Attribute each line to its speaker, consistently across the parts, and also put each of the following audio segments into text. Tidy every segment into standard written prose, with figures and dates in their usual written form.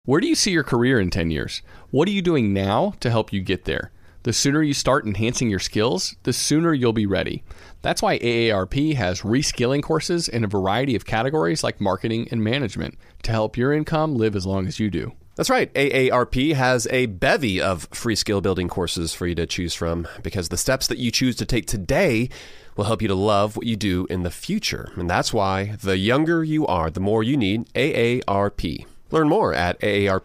Speaker 1: Where do you see your career in 10 years? What are you doing now to help you get there? The sooner you start enhancing your skills, the sooner you'll be ready. That's why AARP has reskilling courses in a variety of categories like marketing and management to help your income live as long as you do.
Speaker 2: That's right. AARP has a bevy of free skill building courses for you to choose from because the steps that you choose to take today will help you to love what you do in the future. And that's why the younger you are, the more you need AARP. Learn more at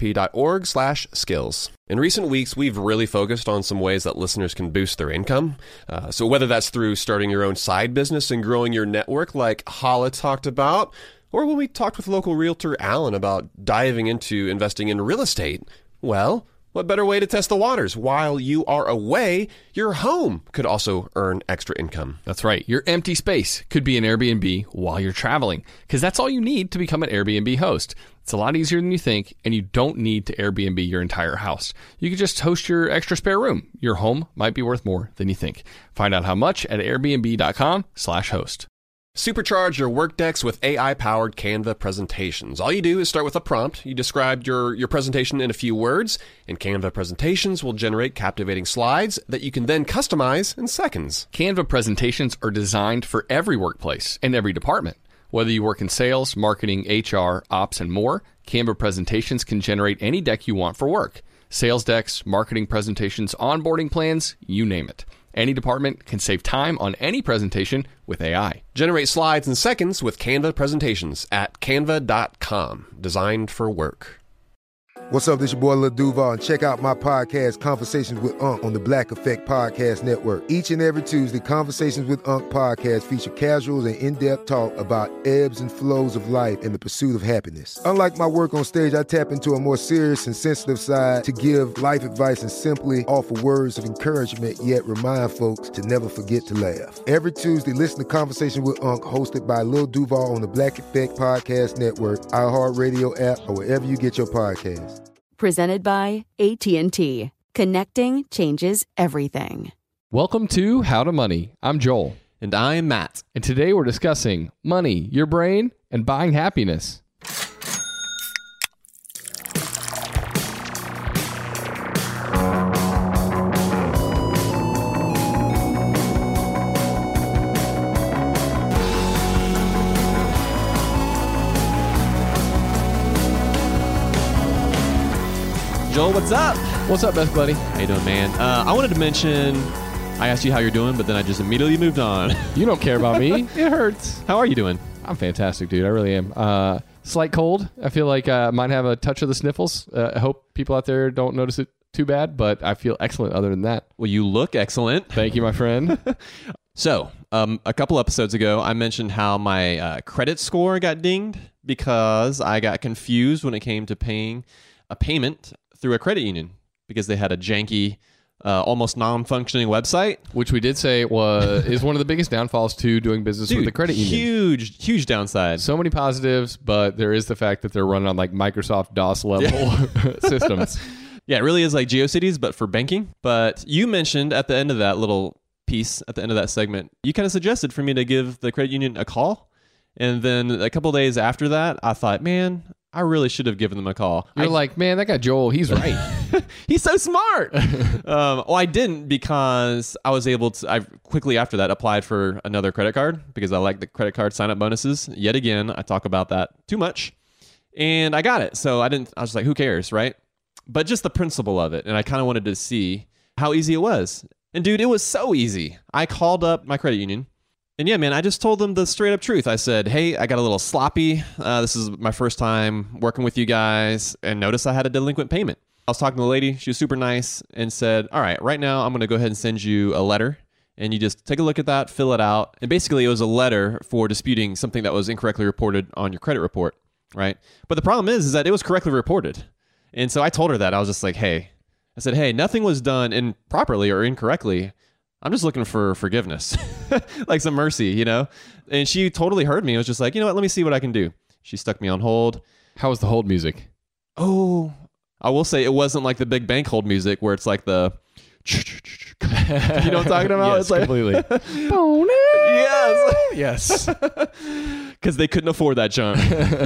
Speaker 2: aarp.org/skills. In recent weeks, we've really focused on some ways that listeners can boost their income. So whether that's through starting your own side business and growing your network like Hala talked about, or when we talked with local realtor Alan about diving into investing in real estate, well, what better way to test the waters? While you are away, your home could also earn extra income.
Speaker 1: That's right. Your empty space could be an Airbnb while you're traveling, because that's all you need to become an Airbnb host. It's a lot easier than you think, and you don't need to Airbnb your entire house. You can just host your extra spare room. Your home might be worth more than you think. Find out how much at airbnb.com/host.
Speaker 2: Supercharge your work decks with AI-powered Canva presentations. All you do is start with a prompt. You describe your presentation in a few words, and Canva presentations will generate captivating slides that you can then customize in seconds.
Speaker 1: Canva presentations are designed for every workplace and every department. Whether you work in sales, marketing, HR, ops, and more, Canva presentations can generate any deck you want for work. Sales decks, marketing presentations, onboarding plans, you name it. Any department can save time on any presentation with AI.
Speaker 2: Generate slides in seconds with Canva presentations at canva.com. Designed for work.
Speaker 3: What's up, this your boy Lil Duval, and check out my podcast, Conversations with Unc, on the Black Effect Podcast Network. Each and every Tuesday, Conversations with Unc podcast feature casuals and in-depth talk about ebbs and flows of life and the pursuit of happiness. Unlike my work on stage, I tap into a more serious and sensitive side to give life advice and simply offer words of encouragement, yet remind folks to never forget to laugh. Every Tuesday, listen to Conversations with Unc, hosted by Lil Duval on the Black Effect Podcast Network, iHeartRadio app, or wherever you get your podcasts.
Speaker 4: Presented by AT&T. Connecting changes everything.
Speaker 1: Welcome to How to Money. I'm Joel.
Speaker 2: And I'm Matt.
Speaker 1: And today we're discussing money, your brain, and buying happiness.
Speaker 5: Joel, what's up?
Speaker 1: What's up, best buddy?
Speaker 5: How you doing, man? I wanted to mention, I asked you how you're doing, but then I just immediately moved on.
Speaker 1: You don't care about me. It hurts.
Speaker 5: How are you doing?
Speaker 1: I'm fantastic, dude. I really am. Slight cold. I feel like I might have a touch of the sniffles. I hope people out there don't notice it too bad, but I feel excellent other than that.
Speaker 5: Well, you look excellent.
Speaker 1: Thank you, my friend.
Speaker 5: So, a couple episodes ago, I mentioned how my credit score got dinged because I got confused when it came to paying a payment through a credit union because they had a janky, almost non-functioning website.
Speaker 1: Which we did say is one of the biggest downfalls to doing business with a credit union.
Speaker 5: Huge downside.
Speaker 1: So many positives, but there is the fact that they're running on like Microsoft DOS level systems.
Speaker 5: Yeah, it really is like GeoCities, but for banking. But you mentioned at the end of that little piece, at the end of that segment, you kind of suggested for me to give the credit union a call. And then a couple days after that, I thought, man, I really should have given them a call.
Speaker 1: You're like, man, that guy Joel, he's right.
Speaker 5: He's so smart. Well, I didn't because I was able to, I quickly after that applied for another credit card because I like the credit card sign-up bonuses. Yet again, I talk about that too much. And I got it. So I was like, who cares, right? But just the principle of it. And I kind of wanted to see how easy it was. And dude, it was so easy. I called up my credit union. And yeah, man, I just told them the straight up truth. I said, hey, I got a little sloppy. This is my first time working with you guys. And notice I had a delinquent payment. I was talking to the lady. She was super nice and said, all right, right now I'm going to go ahead and send you a letter. And you just take a look at that, fill it out. And basically it was a letter for disputing something that was incorrectly reported on your credit report, right? But the problem is that it was correctly reported. And so I told her that. I was just like, hey, nothing was done improperly or incorrectly. I'm just looking for forgiveness, like some mercy, you know? And she totally heard me. It was just like, you know what? Let me see what I can do. She stuck me on hold.
Speaker 1: How was the hold music?
Speaker 5: Oh, I will say it wasn't like the big bank hold music where it's like the, you know what I'm talking about?
Speaker 1: Yes,
Speaker 5: it's like,
Speaker 1: completely.
Speaker 5: yes.
Speaker 1: Yes.
Speaker 5: because they couldn't afford that junk.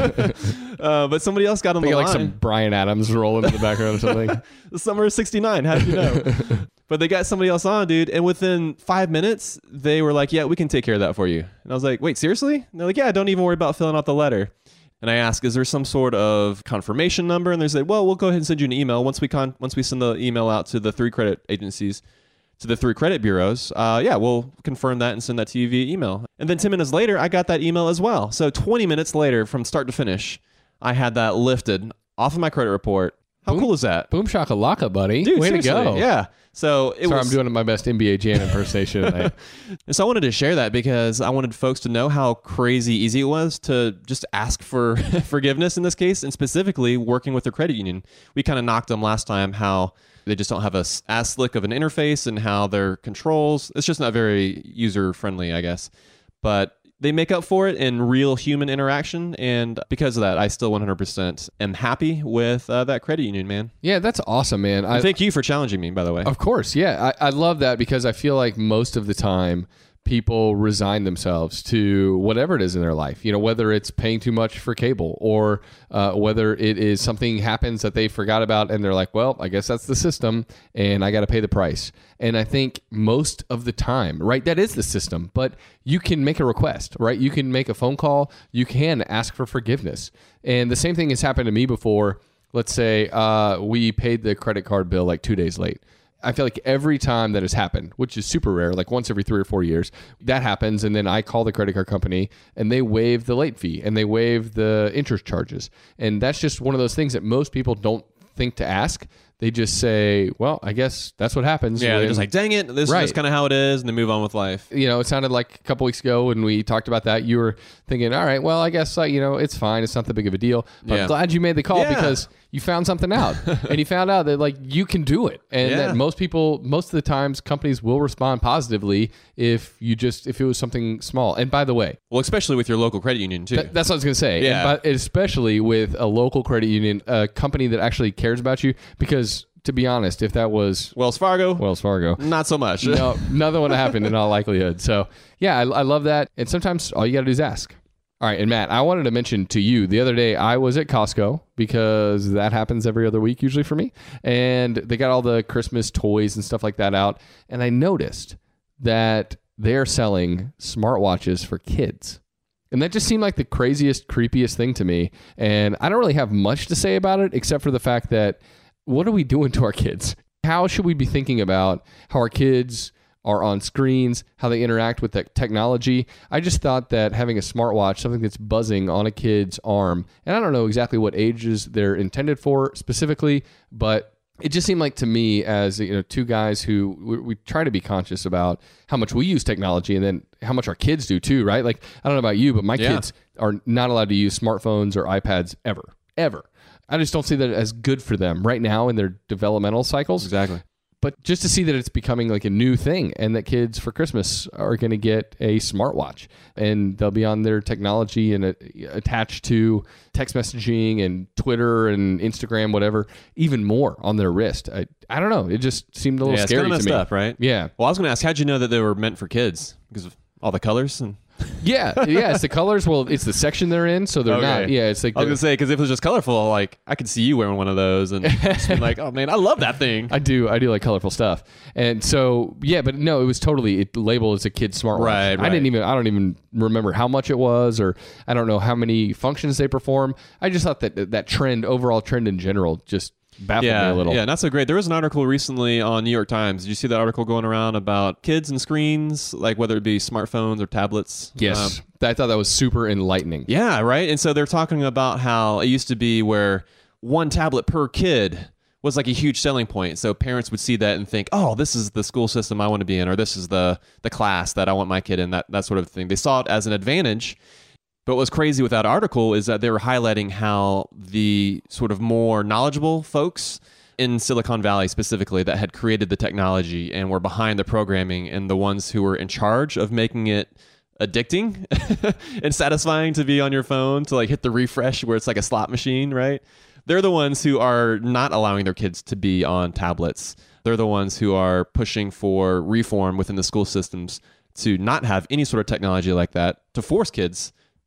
Speaker 5: But somebody else got on
Speaker 1: They
Speaker 5: the
Speaker 1: got
Speaker 5: line.
Speaker 1: like some Bryan Adams rolling in the background or something.
Speaker 5: The summer of '69. How did you know? But they got somebody else on, dude. And within 5 minutes, they were like, yeah, we can take care of that for you. And I was like, wait, seriously? And they're like, yeah, don't even worry about filling out the letter. And I asked, is there some sort of confirmation number? And they said, well, we'll go ahead and send you an email. Once we send the email out to the 3 credit agencies, to the 3 credit bureaus, we'll confirm that and send that to you via email. And then 10 minutes later, I got that email as well. So 20 minutes later, from start to finish, I had that lifted off of my credit report. How cool is that?
Speaker 1: Boom shakalaka, buddy.
Speaker 5: Dude,
Speaker 1: Way to
Speaker 5: seriously,
Speaker 1: go.
Speaker 5: Yeah. So
Speaker 1: Sorry, I'm doing my best NBA Jam impersonation tonight.
Speaker 5: So I wanted to share that because I wanted folks to know how crazy easy it was to just ask for forgiveness in this case, and specifically working with their credit union. We kind of knocked them last time how they just don't have as slick of an interface and how their controls, it's just not very user friendly, I guess. But they make up for it in real human interaction, and because of that, I still 100% am happy with that credit union, man.
Speaker 1: Yeah, that's awesome, man.
Speaker 5: And thank you for challenging me, by the way.
Speaker 1: Of course, yeah. I love that because I feel like most of the time people resign themselves to whatever it is in their life, whether it's paying too much for cable or whether it is something happens that they forgot about and they're like, well, I guess that's the system and I got to pay the price. And I think most of the time, right, that is the system, but you can make a request, right? You can make a phone call. You can ask for forgiveness. And the same thing has happened to me before. Let's say we paid the credit card bill like 2 days late. I feel like every time that has happened, which is super rare, like once every 3 or 4 years, that happens. And then I call the credit card company and they waive the late fee and they waive the interest charges. And that's just one of those things that most people don't think to ask. They just say, well, I guess that's what happens.
Speaker 5: Yeah, they're just like, dang it, this is just kind of how it is, and they move on with life.
Speaker 1: It sounded like a couple weeks ago when we talked about that, you were thinking, all right, well, I guess, it's fine. It's not that big of a deal. But I'm glad you made the call because you found something out. And you found out that, like, you can do it. And that most of the times, companies will respond positively if it was something small. And by the way,
Speaker 5: well, especially with your local credit union, too.
Speaker 1: That's what I was going to say.
Speaker 5: Yeah.
Speaker 1: But especially with a local credit union, a company that actually cares about you, because to be honest, if that was
Speaker 5: Wells Fargo, not so much.
Speaker 1: No, nothing would have happened in all likelihood. So yeah, I love that. And sometimes all you got to do is ask. All right. And Matt, I wanted to mention to you the other day, I was at Costco because that happens every other week usually for me. And they got all the Christmas toys and stuff like that out. And I noticed that they're selling smartwatches for kids. And that just seemed like the craziest, creepiest thing to me. And I don't really have much to say about it, except for the fact that what are we doing to our kids? How should we be thinking about how our kids are on screens, how they interact with that technology? I just thought that having a smartwatch, something that's buzzing on a kid's arm, and I don't know exactly what ages they're intended for specifically, but it just seemed like to me as two guys who we try to be conscious about how much we use technology and then how much our kids do too, right? Like, I don't know about you, but my kids are not allowed to use smartphones or iPads ever. I just don't see that as good for them right now in their developmental cycles.
Speaker 5: Exactly.
Speaker 1: But just to see that it's becoming like a new thing and that kids for Christmas are going to get a smartwatch and they'll be on their technology and attached to text messaging and Twitter and Instagram, whatever, even more on their wrist. I don't know. It just seemed a little scary to me.
Speaker 5: It's kind of messed up, right?
Speaker 1: Yeah.
Speaker 5: Well, I was going to ask, how'd you know that they were meant for kids? Because of all the colors and...
Speaker 1: Yeah, it's the colors. Well, it's the section they're in, so they're not. Yeah, it's like
Speaker 5: I was gonna say, because if it was just colorful, like I could see you wearing one of those and just be like, oh man, I love that thing.
Speaker 1: I do like colorful stuff, and so but no, it was totally labeled as a kid's smartwatch.
Speaker 5: Right.
Speaker 1: I don't even remember how much it was, or I don't know how many functions they perform. I just thought that overall trend in general, just baffled me a little.
Speaker 5: Yeah, not so great. There was an article recently on New York Times. Did you see that article going around about kids and screens, like whether it be smartphones or tablets?
Speaker 1: Yes. I thought that was super enlightening.
Speaker 5: Yeah, right? And so they're talking about how it used to be where one tablet per kid was like a huge selling point. So parents would see that and think, oh, this is the school system I want to be in, or this is the class that I want my kid in, that sort of thing. They saw it as an advantage. But what's crazy with that article is that they were highlighting how the sort of more knowledgeable folks in Silicon Valley specifically that had created the technology and were behind the programming and the ones who were in charge of making it addicting and satisfying to be on your phone, to like hit the refresh where it's like a slot machine, right? They're the ones who are not allowing their kids to be on tablets. They're the ones who are pushing for reform within the school systems to not have any sort of technology like that, to force kids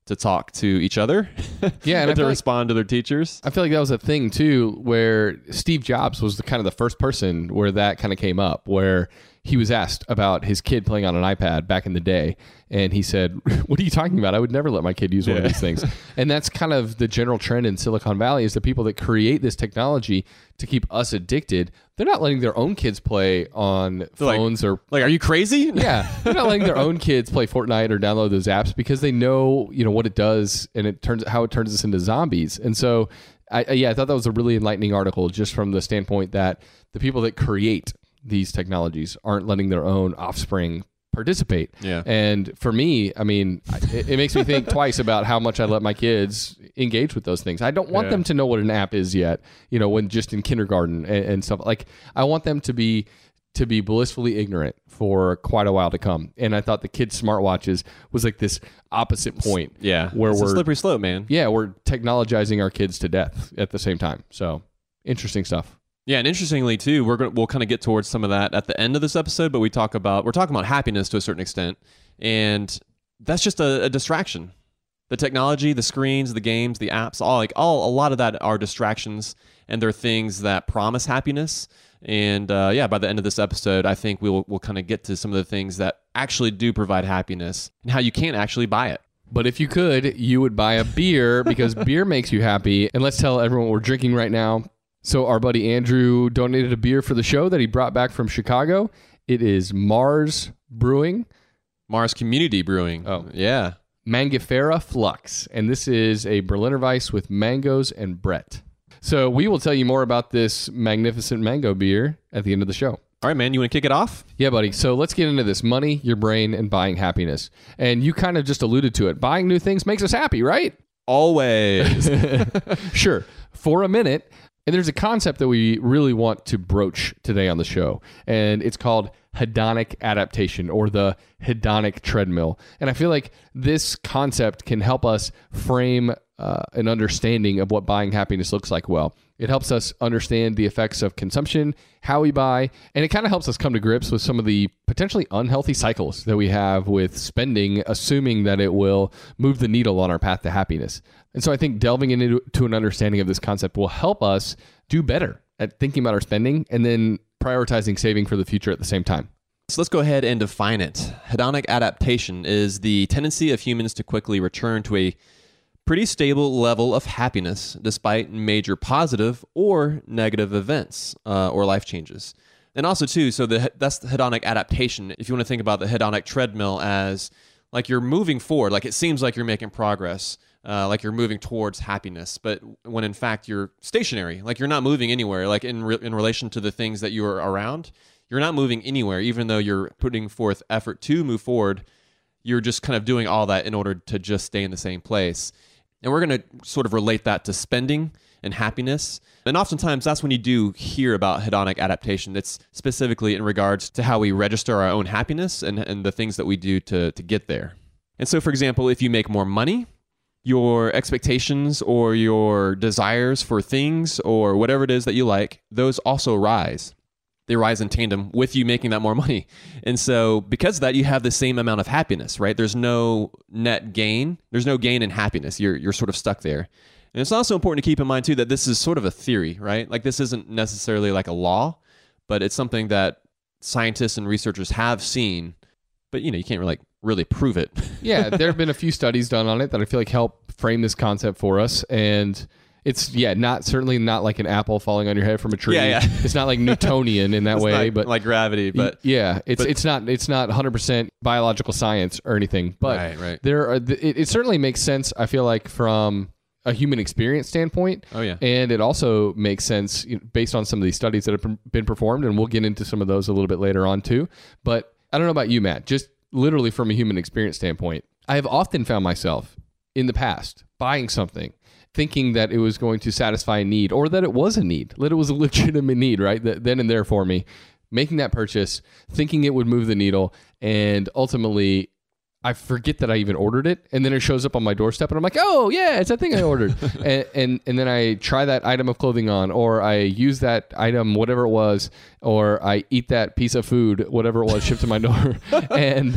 Speaker 5: to talk to each other.
Speaker 1: Yeah, and
Speaker 5: and to respond to their teachers.
Speaker 1: I feel like that was a thing too, where Steve Jobs was the first person where that kind of came up, where he was asked about his kid playing on an iPad back in the day, and he said, "What are you talking about? I would never let my kid use one of these things." And that's kind of the general trend in Silicon Valley, is the people that create this technology to keep us addicted, they're not letting their own kids play on phones or
Speaker 5: are you crazy?
Speaker 1: Yeah, they're not letting their own kids play Fortnite or download those apps because they know, what it does, and how it turns us into zombies. And so, I thought that was a really enlightening article, just from the standpoint that the people that create these technologies aren't letting their own offspring participate.
Speaker 5: Yeah.
Speaker 1: And for me, I mean, it makes me think twice about how much I let my kids engage with those things. I don't want them to know what an app is yet, when just in kindergarten and stuff. Like, I want them to be blissfully ignorant for quite a while to come. And I thought the kids' smartwatches was like this opposite point.
Speaker 5: Yeah.
Speaker 1: Where
Speaker 5: it's
Speaker 1: we're
Speaker 5: a slippery slope, man.
Speaker 1: Yeah, we're technologizing our kids to death at the same time. So, interesting stuff.
Speaker 5: Yeah, and interestingly too, we'll kind of get towards some of that at the end of this episode, but we're talking about happiness to a certain extent, and that's just a distraction. The technology, the screens, the games, the apps, a lot of that are distractions, and they're things that promise happiness. And by the end of this episode, I think we'll kind of get to some of the things that actually do provide happiness and how you can't actually buy it.
Speaker 1: But if you could, you would buy a beer, because beer makes you happy. And let's tell everyone what we're drinking right now. So our buddy Andrew donated a beer for the show that he brought back from Chicago. It is Mars Brewing.
Speaker 5: Mars Community Brewing.
Speaker 1: Oh.
Speaker 5: Yeah.
Speaker 1: Mangifera Flux. And this is a Berliner Weiss with mangoes and Brett. So we will tell you more about this magnificent mango beer at the end of the show.
Speaker 5: All right, man. You want to kick it off?
Speaker 1: Yeah, buddy. So let's get into this. Money, your brain, and buying happiness. And you kind of just alluded to it. Buying new things makes us happy, right?
Speaker 5: Always.
Speaker 1: Sure. For a minute. And there's a concept that we really want to broach today on the show, and it's called hedonic adaptation, or the hedonic treadmill. And I feel like this concept can help us frame an understanding of what buying happiness looks like well. It helps us understand the effects of consumption, how we buy, and it kind of helps us come to grips with some of the potentially unhealthy cycles that we have with spending, assuming that it will move the needle on our path to happiness. And so I think delving into an understanding of this concept will help us do better at thinking about our spending and then prioritizing saving for the future at the same time.
Speaker 5: So let's go ahead and define it. Hedonic adaptation is the tendency of humans to quickly return to a pretty stable level of happiness despite major positive or negative events or life changes. And also, too, so that's the hedonic adaptation. If you want to think about the hedonic treadmill as like you're moving forward, like it seems like you're making progress, like you're moving towards happiness, but when in fact you're stationary, like you're not moving anywhere, like in relation to the things that you are around, you're not moving anywhere, even though you're putting forth effort to move forward. You're just kind of doing all that in order to just stay in the same place. And we're going to sort of relate that to spending and happiness. And oftentimes that's when you do hear about hedonic adaptation. It's specifically in regards to how we register our own happiness and the things that we do to get there. And so, for example, if you make more money, your expectations or your desires for things or whatever it is that you like, those also rise. They rise in tandem with you making that more money. And so because of that, you have the same amount of happiness, right? There's no net gain. There's no gain in happiness. You're sort of stuck there. And it's also important to keep in mind, too, that this is sort of a theory, right? Like this isn't necessarily like a law, but it's something that scientists and researchers have seen. But, you can't really prove it.
Speaker 1: Yeah, there have been a few studies done on it that I feel like help frame this concept for us. And it's certainly not like an apple falling on your head from a tree.
Speaker 5: Yeah.
Speaker 1: It's not like Newtonian in that way, but
Speaker 5: like gravity. But
Speaker 1: yeah, it's not 100% biological science or anything. But
Speaker 5: right.
Speaker 1: It certainly makes sense. I feel like from a human experience standpoint.
Speaker 5: Oh yeah,
Speaker 1: and it also makes sense based on some of these studies that have been performed, and we'll get into some of those a little bit later on too. But I don't know about you, Matt. Just literally from a human experience standpoint, I have often found myself in the past buying something, thinking that it was going to satisfy a need, or that it was a need, that it was a legitimate need, right? Then and there for me, making that purchase, thinking it would move the needle, and ultimately I forget that I even ordered it, and then it shows up on my doorstep, and I'm like, oh yeah, it's that thing I ordered. and then I try that item of clothing on, or I use that item, whatever it was, or I eat that piece of food, whatever it was, shipped to my door, and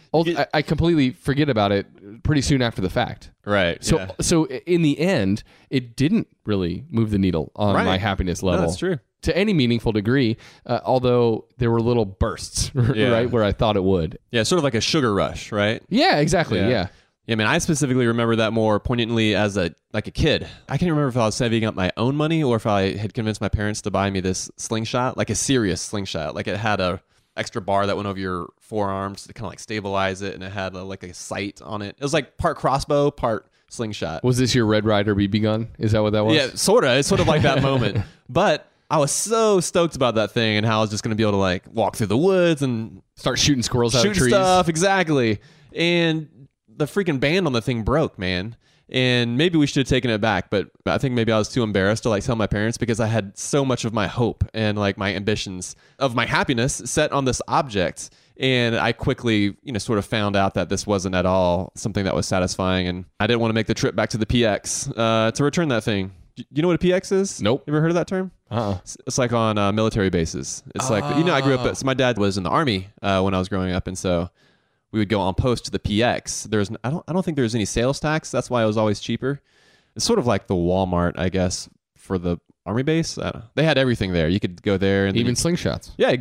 Speaker 1: I completely forget about it pretty soon after the fact.
Speaker 5: Right.
Speaker 1: So,
Speaker 5: yeah.
Speaker 1: so in the end, it didn't really move the needle on
Speaker 5: Right.
Speaker 1: my happiness level.
Speaker 5: No, that's true.
Speaker 1: To any meaningful degree, although there were little bursts,
Speaker 5: Yeah.
Speaker 1: right, where I thought it would.
Speaker 5: Yeah, sort of like a sugar rush, right?
Speaker 1: Yeah, exactly. Yeah.
Speaker 5: Yeah, man, I specifically remember that more poignantly as a kid. I can't remember if I was saving up my own money or if I had convinced my parents to buy me this slingshot, like a serious slingshot. Like it had a extra bar that went over your forearms to kind of like stabilize it, and it had like a sight on it. It was like part crossbow, part slingshot.
Speaker 1: Was this your Red Ryder BB gun? Is that what that was?
Speaker 5: Yeah, sort of. It's sort of like that moment. But I was so stoked about that thing and how I was just going to be able to like walk through the woods and
Speaker 1: Start shooting squirrels out of
Speaker 5: shooting
Speaker 1: trees.
Speaker 5: stuff. Exactly. And the freaking band on the thing broke, man. And maybe we should have taken it back, but I think maybe I was too embarrassed to like tell my parents because I had so much of my hope and like my ambitions of my happiness set on this object. And I quickly, sort of found out that this wasn't at all something that was satisfying. And I didn't want to make the trip back to the PX to return that thing. You know what a PX is?
Speaker 1: Nope.
Speaker 5: You ever heard of that term? It's like on military bases. It's like, I grew up, so my dad was in the Army when I was growing up. And so we would go on post to the PX. I don't think there's any sales tax. That's why it was always cheaper. It's sort of like the Walmart, I guess, for the Army base. I don't know. They had everything there. You could go there and
Speaker 1: Even slingshots.
Speaker 5: yeah,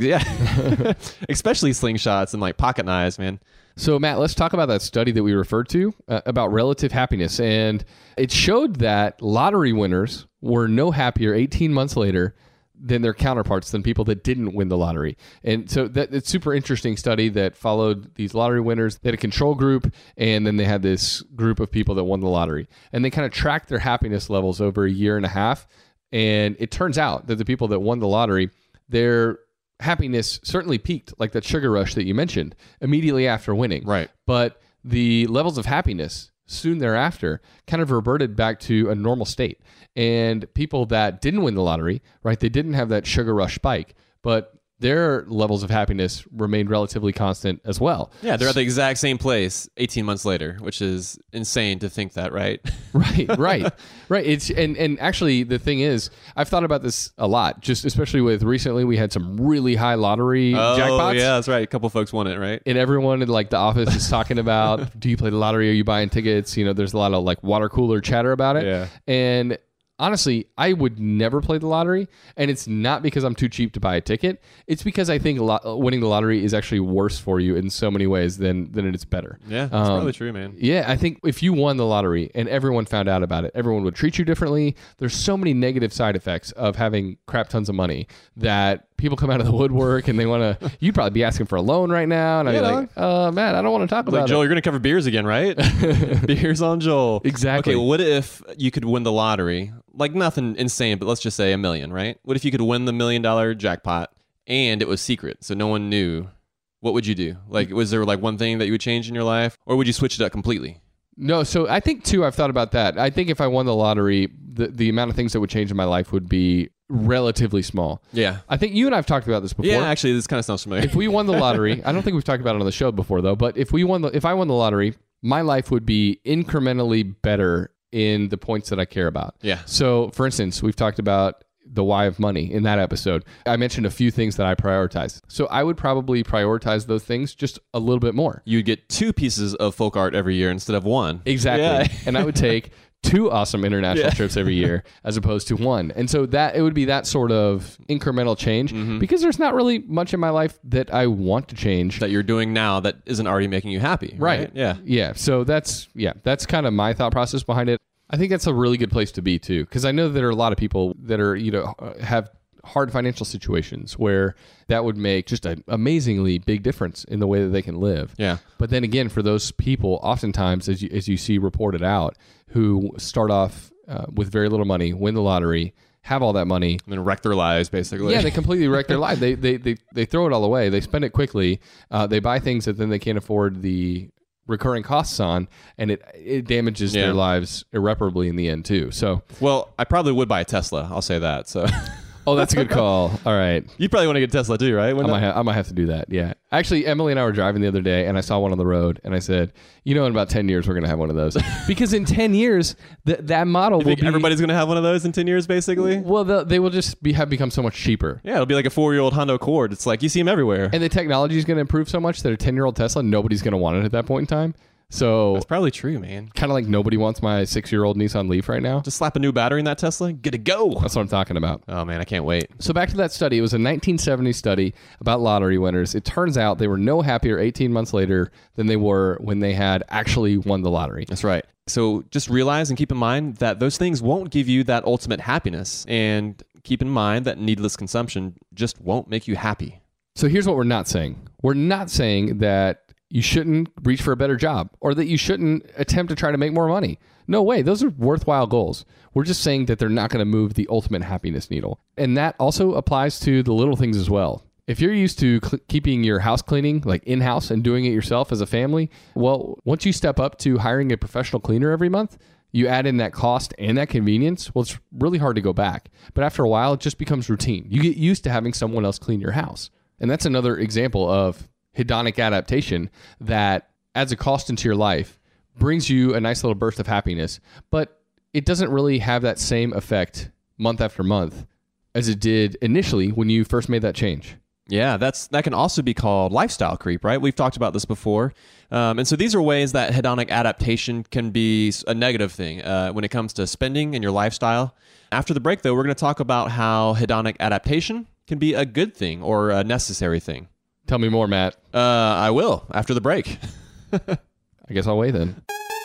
Speaker 5: especially slingshots and like pocket knives, man.
Speaker 1: So, Matt, let's talk about that study that we referred to about relative happiness. And it showed that lottery winners were no happier 18 months later than their counterparts, than people that didn't win the lottery. And so it's super interesting study that followed these lottery winners. They had a control group, and then they had this group of people that won the lottery. And they kind of tracked their happiness levels over a year and a half. And it turns out that the people that won the lottery, their happiness certainly peaked, like that sugar rush that you mentioned, immediately after winning.
Speaker 5: Right.
Speaker 1: But the levels of happiness soon thereafter kind of reverted back to a normal state. And people that didn't win the lottery, right, they didn't have that sugar rush spike, but their levels of happiness remained relatively constant as well.
Speaker 5: Yeah, they're at the exact same place 18 months later, which is insane to think that, right?
Speaker 1: Right. It's and actually the thing is, I've thought about this a lot, just especially with recently we had some really high lottery jackpots.
Speaker 5: Yeah, that's right. A couple folks won it, right?
Speaker 1: And everyone in like the office is talking about, do you play the lottery? Are you buying tickets? There's a lot of like water cooler chatter about it.
Speaker 5: Yeah.
Speaker 1: And honestly, I would never play the lottery, and it's not because I'm too cheap to buy a ticket. It's because I think winning the lottery is actually worse for you in so many ways than it's better.
Speaker 5: Yeah, that's probably true, man.
Speaker 1: Yeah, I think if you won the lottery and everyone found out about it, everyone would treat you differently. There's so many negative side effects of having crap tons of money that people come out of the woodwork and they want to. You'd probably be asking for a loan right now, and I'd be like, "Man, I don't want to talk about it."
Speaker 5: Joel, you're going to cover beers again, right? Beers on Joel.
Speaker 1: Exactly.
Speaker 5: Okay, what if you could win the lottery? Like nothing insane, but let's just say $1 million, right? What if you could win the $1 million jackpot and it was secret, so no one knew? What would you do? Like, was there like one thing that you would change in your life, or would you switch it up completely?
Speaker 1: No, so I think too, I've thought about that. I think if I won the lottery, the amount of things that would change in my life would be relatively small.
Speaker 5: Yeah.
Speaker 1: I think you and I have talked about this before.
Speaker 5: Yeah, actually, this kind of sounds familiar.
Speaker 1: If we won the lottery, I don't think we've talked about it on the show before though, but if I won the lottery, my life would be incrementally better in the points that I care about.
Speaker 5: Yeah.
Speaker 1: So, for instance, we've talked about the why of money in that episode. I mentioned a few things that I prioritize. So I would probably prioritize those things just a little bit more.
Speaker 5: You'd get 2 pieces of folk art every year instead of 1.
Speaker 1: Exactly.
Speaker 5: Yeah.
Speaker 1: And I would take 2 awesome international trips every year as opposed to 1. And so that it would be that sort of incremental change because there's not really much in my life that I want to change.
Speaker 5: That you're doing now that isn't already making you happy. Right? Yeah.
Speaker 1: Yeah. So that's kind of my thought process behind it. I think that's a really good place to be too, because I know there are a lot of people that are, have hard financial situations where that would make just an amazingly big difference in the way that they can live.
Speaker 5: Yeah.
Speaker 1: But then again, for those people, oftentimes, as you see reported out, who start off with very little money, win the lottery, have all that money,
Speaker 5: And then wreck their lives, basically.
Speaker 1: yeah, they completely wreck their life. They throw it all away. They spend it quickly. They buy things that then they can't afford the recurring costs on, and it damages their lives irreparably in the end too. So,
Speaker 5: Well, I probably would buy a Tesla. I'll say that. So,
Speaker 1: Oh, that's a good call. All right.
Speaker 5: You probably want to get a Tesla too, right?
Speaker 1: I might have to do that. Yeah. Actually, Emily and I were driving the other day, and I saw one on the road, and I said, in about 10 years, we're going to have one of those. Because in 10 years, that model will be...
Speaker 5: everybody's going to have one of those in 10 years, basically?
Speaker 1: Well, they will just have become so much cheaper.
Speaker 5: Yeah, it'll be like a 4-year-old Honda Accord. It's like you see them everywhere.
Speaker 1: And the technology is going to improve so much that a 10-year-old Tesla, nobody's going to want it at that point in time. So
Speaker 5: that's probably true, man.
Speaker 1: Kind of like nobody wants my 6-year-old Nissan Leaf right now.
Speaker 5: Just slap a new battery in that Tesla, get it go.
Speaker 1: That's what I'm talking about.
Speaker 5: Oh, man, I can't wait.
Speaker 1: So back to that study. It was a 1970 study about lottery winners. It turns out they were no happier 18 months later than they were when they had actually won the lottery.
Speaker 5: That's right. So just realize and keep in mind that those things won't give you that ultimate happiness. And keep in mind that needless consumption just won't make you happy.
Speaker 1: So here's what we're not saying. We're not saying that you shouldn't reach for a better job or that you shouldn't attempt to try to make more money. No way. Those are worthwhile goals. We're just saying that they're not going to move the ultimate happiness needle. And that also applies to the little things as well. If you're used to keeping your house cleaning like in-house and doing it yourself as a family, well, once you step up to hiring a professional cleaner every month, you add in that cost and that convenience, well, it's really hard to go back. But after a while, it just becomes routine. You get used to having someone else clean your house. And that's another example of hedonic adaptation that adds a cost into your life, brings you a nice little burst of happiness, but it doesn't really have that same effect month after month as it did initially when you first made that change.
Speaker 5: Yeah, that can also be called lifestyle creep, right? We've talked about this before. And so these are ways that hedonic adaptation can be a negative thing when it comes to spending and your lifestyle. After the break, though, we're going to talk about how hedonic adaptation can be a good thing or a necessary thing.
Speaker 1: Tell me more, Matt.
Speaker 5: I will after the break.
Speaker 1: I guess I'll wait then.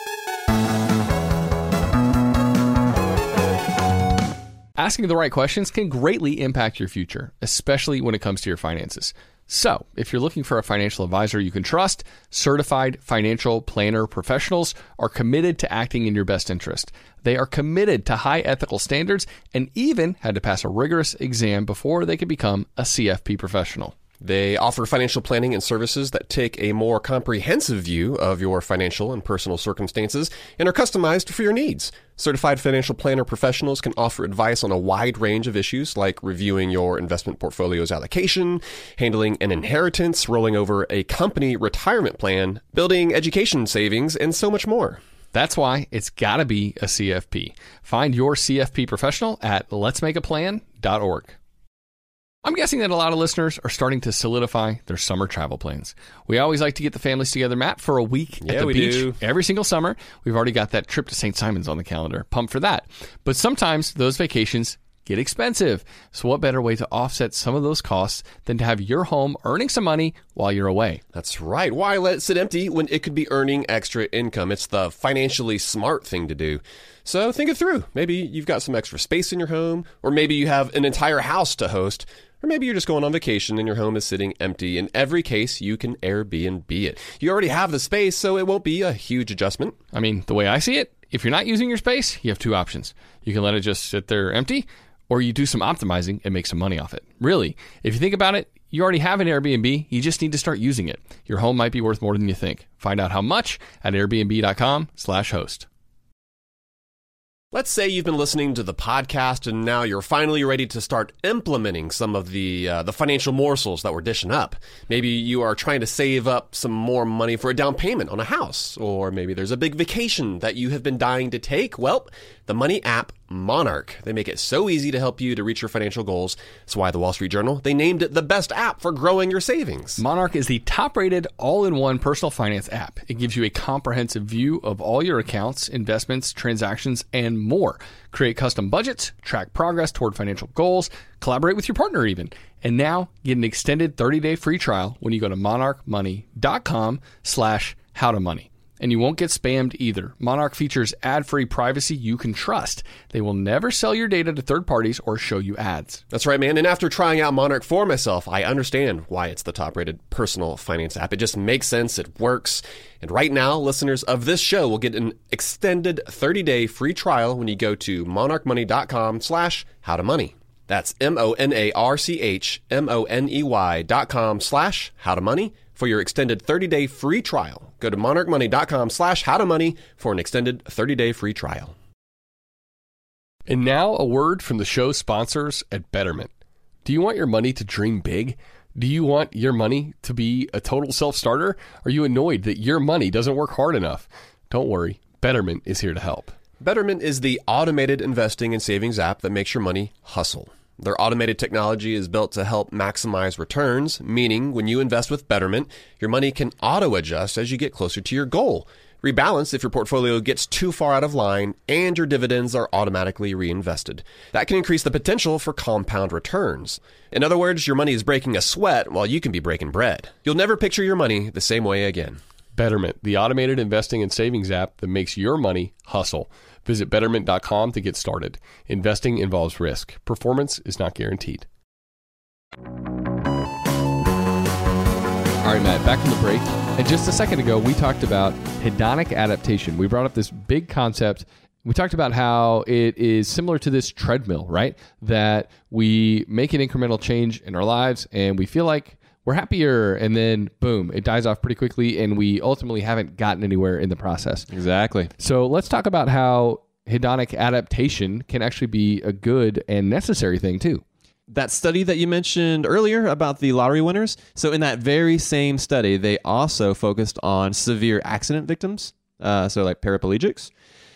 Speaker 1: Asking the right questions can greatly impact your future, especially when it comes to your finances. So, if you're looking for a financial advisor you can trust, certified financial planner professionals are committed to acting in your best interest. They are committed to high ethical standards and even had to pass a rigorous exam before they could become a CFP professional.
Speaker 2: They offer financial planning and services that take a more comprehensive view of your financial and personal circumstances and are customized for your needs. Certified financial planner professionals can offer advice on a wide range of issues like reviewing your investment portfolio's allocation, handling an inheritance, rolling over a company retirement plan, building education savings, and so much more.
Speaker 1: That's why it's got to be a CFP. Find your CFP professional at letsmakeaplan.org. I'm guessing that a lot of listeners are starting to solidify their summer travel plans. We always like to get the families together, Matt, for a week at the beach every single summer. We've already got that trip to St. Simon's on the calendar. Pumped for that. But sometimes those vacations get expensive. So what better way to offset some of those costs than to have your home earning some money while you're away?
Speaker 2: That's right. Why let it sit empty when it could be earning extra income? It's the financially smart thing to do. So think it through. Maybe you've got some extra space in your home, or maybe you have an entire house to host, or maybe you're just going on vacation and your home is sitting empty. In every case, you can Airbnb it. You already have the space, so it won't be a huge adjustment.
Speaker 1: I mean, the way I see it, if you're not using your space, you have two options. You can let it just sit there empty, or you do some optimizing and make some money off it. Really, if you think about it, you already have an Airbnb. You just need to start using it. Your home might be worth more than you think. Find out how much at airbnb.com/host.
Speaker 2: Let's say you've been listening to the podcast and now you're finally ready to start implementing some of the financial morsels that we're dishing up. Maybe you are trying to save up some more money for a down payment on a house, or maybe there's a big vacation that you have been dying to take. Well, the money app Monarch. They make it so easy to help you to reach your financial goals. That's why the Wall Street Journal, they named it the best app for growing your savings.
Speaker 1: Monarch is the top-rated all-in-one personal finance app. It gives you a comprehensive view of all your accounts, investments, transactions, and more. Create custom budgets, track progress toward financial goals, collaborate with your partner even. And now get an extended 30-day free trial when you go to monarchmoney.com/howtomoney. And you won't get spammed either. Monarch features ad-free privacy you can trust. They will never sell your data to third parties or show you ads.
Speaker 2: That's right, man. And after trying out Monarch for myself, I understand why it's the top-rated personal finance app. It just makes sense. It works. And right now, listeners of this show will get an extended 30-day free trial when you go to monarchmoney.com/howtomoney. That's monarchmoney.com/howtomoney for your extended 30-day free trial. Go to monarchmoney.com/howtomoney for an extended 30-day free trial.
Speaker 1: And now a word from the show sponsors at Betterment. Do you want your money to dream big? Do you want your money to be a total self-starter? Are you annoyed that your money doesn't work hard enough? Don't worry, Betterment is here to help.
Speaker 2: Betterment is the automated investing and savings app that makes your money hustle. Their automated technology is built to help maximize returns, meaning when you invest with Betterment, your money can auto-adjust as you get closer to your goal. Rebalance if your portfolio gets too far out of line, and your dividends are automatically reinvested. That can increase the potential for compound returns. In other words, your money is breaking a sweat while you can be breaking bread. You'll never picture your money the same way again.
Speaker 1: Betterment, the automated investing and savings app that makes your money hustle. Visit Betterment.com to get started. Investing involves risk. Performance is not guaranteed. All right, Matt, back from the break. And just a second ago, we talked about hedonic adaptation. We brought up this big concept. We talked about how it is similar to this treadmill, right? That we make an incremental change in our lives and we feel like we're happier, and then boom, it dies off pretty quickly, and we ultimately haven't gotten anywhere in the process.
Speaker 5: Exactly.
Speaker 1: So let's talk about how hedonic adaptation can actually be a good and necessary thing too.
Speaker 5: That study that you mentioned earlier about the lottery winners. So in that very same study, they also focused on severe accident victims, so like paraplegics.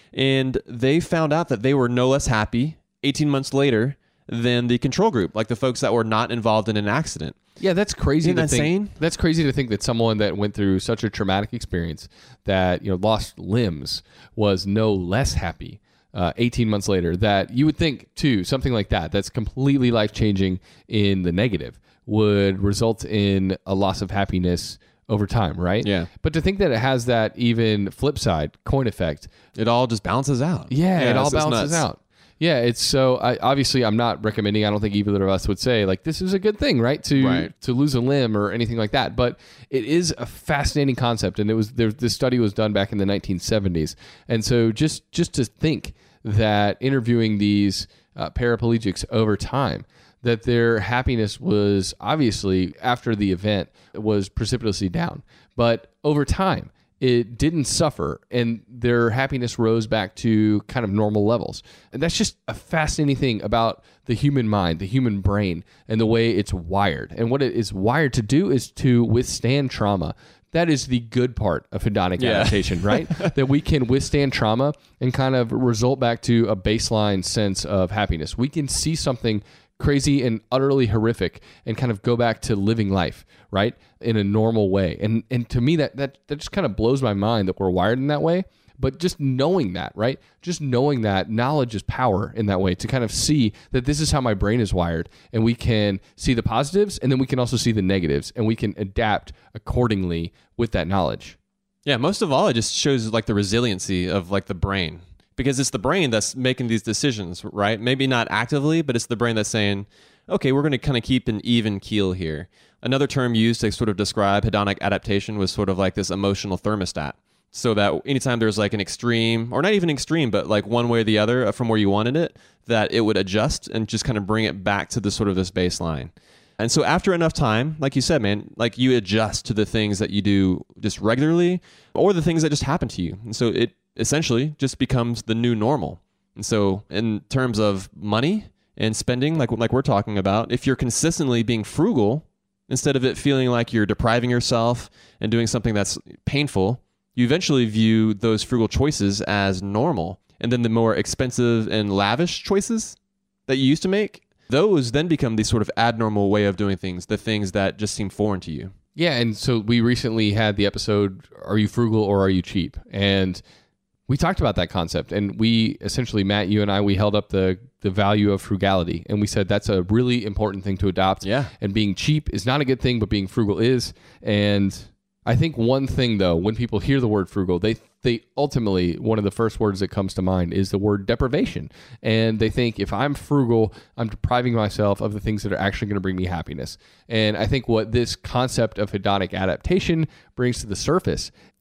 Speaker 5: And they found out that they were no less happy 18 months later than the control group, like the folks that were not involved in an accident.
Speaker 1: Yeah, that's crazy.
Speaker 5: Isn't that insane?
Speaker 1: That's crazy to think that someone that went through such a traumatic experience that lost limbs was no less happy 18 months later. That you would think too, something like that, that's completely life-changing in the negative, would result in a loss of happiness over time, right?
Speaker 5: Yeah.
Speaker 1: But to think that it has that even flip side, coin effect.
Speaker 5: It all just balances out.
Speaker 1: Yeah, it all
Speaker 5: it's
Speaker 1: balances
Speaker 5: nuts.
Speaker 1: out. Yeah, it's so. Obviously, I'm not recommending. I don't think either of us would say like this is a good thing, right? To lose a limb or anything like that. But it is a fascinating concept, and this study was done back in the 1970s. And so just to think that interviewing these paraplegics over time, that their happiness was obviously after the event was precipitously down, but over time it didn't suffer, and their happiness rose back to kind of normal levels. And that's just a fascinating thing about the human mind, the human brain, and the way it's wired. And what it is wired to do is to withstand trauma. That is the good part of hedonic adaptation, right? That we can withstand trauma and kind of result back to a baseline sense of happiness. We can see something crazy and utterly horrific and kind of go back to living life, right, in a normal way. And to me, that just kind of blows my mind that we're wired in that way. But just knowing that, right, just knowing that knowledge is power in that way, to kind of see that this is how my brain is wired, and we can see the positives, and then we can also see the negatives, and we can adapt accordingly with that knowledge.
Speaker 5: Yeah, most of all, it just shows like the resiliency of like the brain. Because it's the brain that's making these decisions, right? Maybe not actively, but it's the brain that's saying, okay, we're going to kind of keep an even keel here. Another term used to sort of describe hedonic adaptation was sort of like this emotional thermostat. So that anytime there's like an extreme, or not even extreme, but like one way or the other from where you wanted it, that it would adjust and just kind of bring it back to the sort of this baseline. And so after enough time, like you said, man, like you adjust to the things that you do just regularly or the things that just happen to you. And so it essentially just becomes the new normal. And so in terms of money and spending, like we're talking about, if you're consistently being frugal, instead of it feeling like you're depriving yourself and doing something that's painful, you eventually view those frugal choices as normal. And then the more expensive and lavish choices that you used to make, those then become the sort of abnormal way of doing things, the things that just seem foreign to you.
Speaker 1: Yeah, and so we recently had the episode, Are You Frugal or Are You Cheap? And we talked about that concept, and we essentially, Matt, you and I, we held up the value of frugality, and we said that's a really important thing to adopt.
Speaker 5: Yeah.
Speaker 1: And being cheap is not a good thing, but being frugal is. And I think one thing, though, when people hear the word frugal, they ultimately, one of the first words that comes to mind is the word deprivation. And they think if I'm frugal, I'm depriving myself of the things that are actually going to bring me happiness. And I think what this concept of hedonic adaptation brings to the surface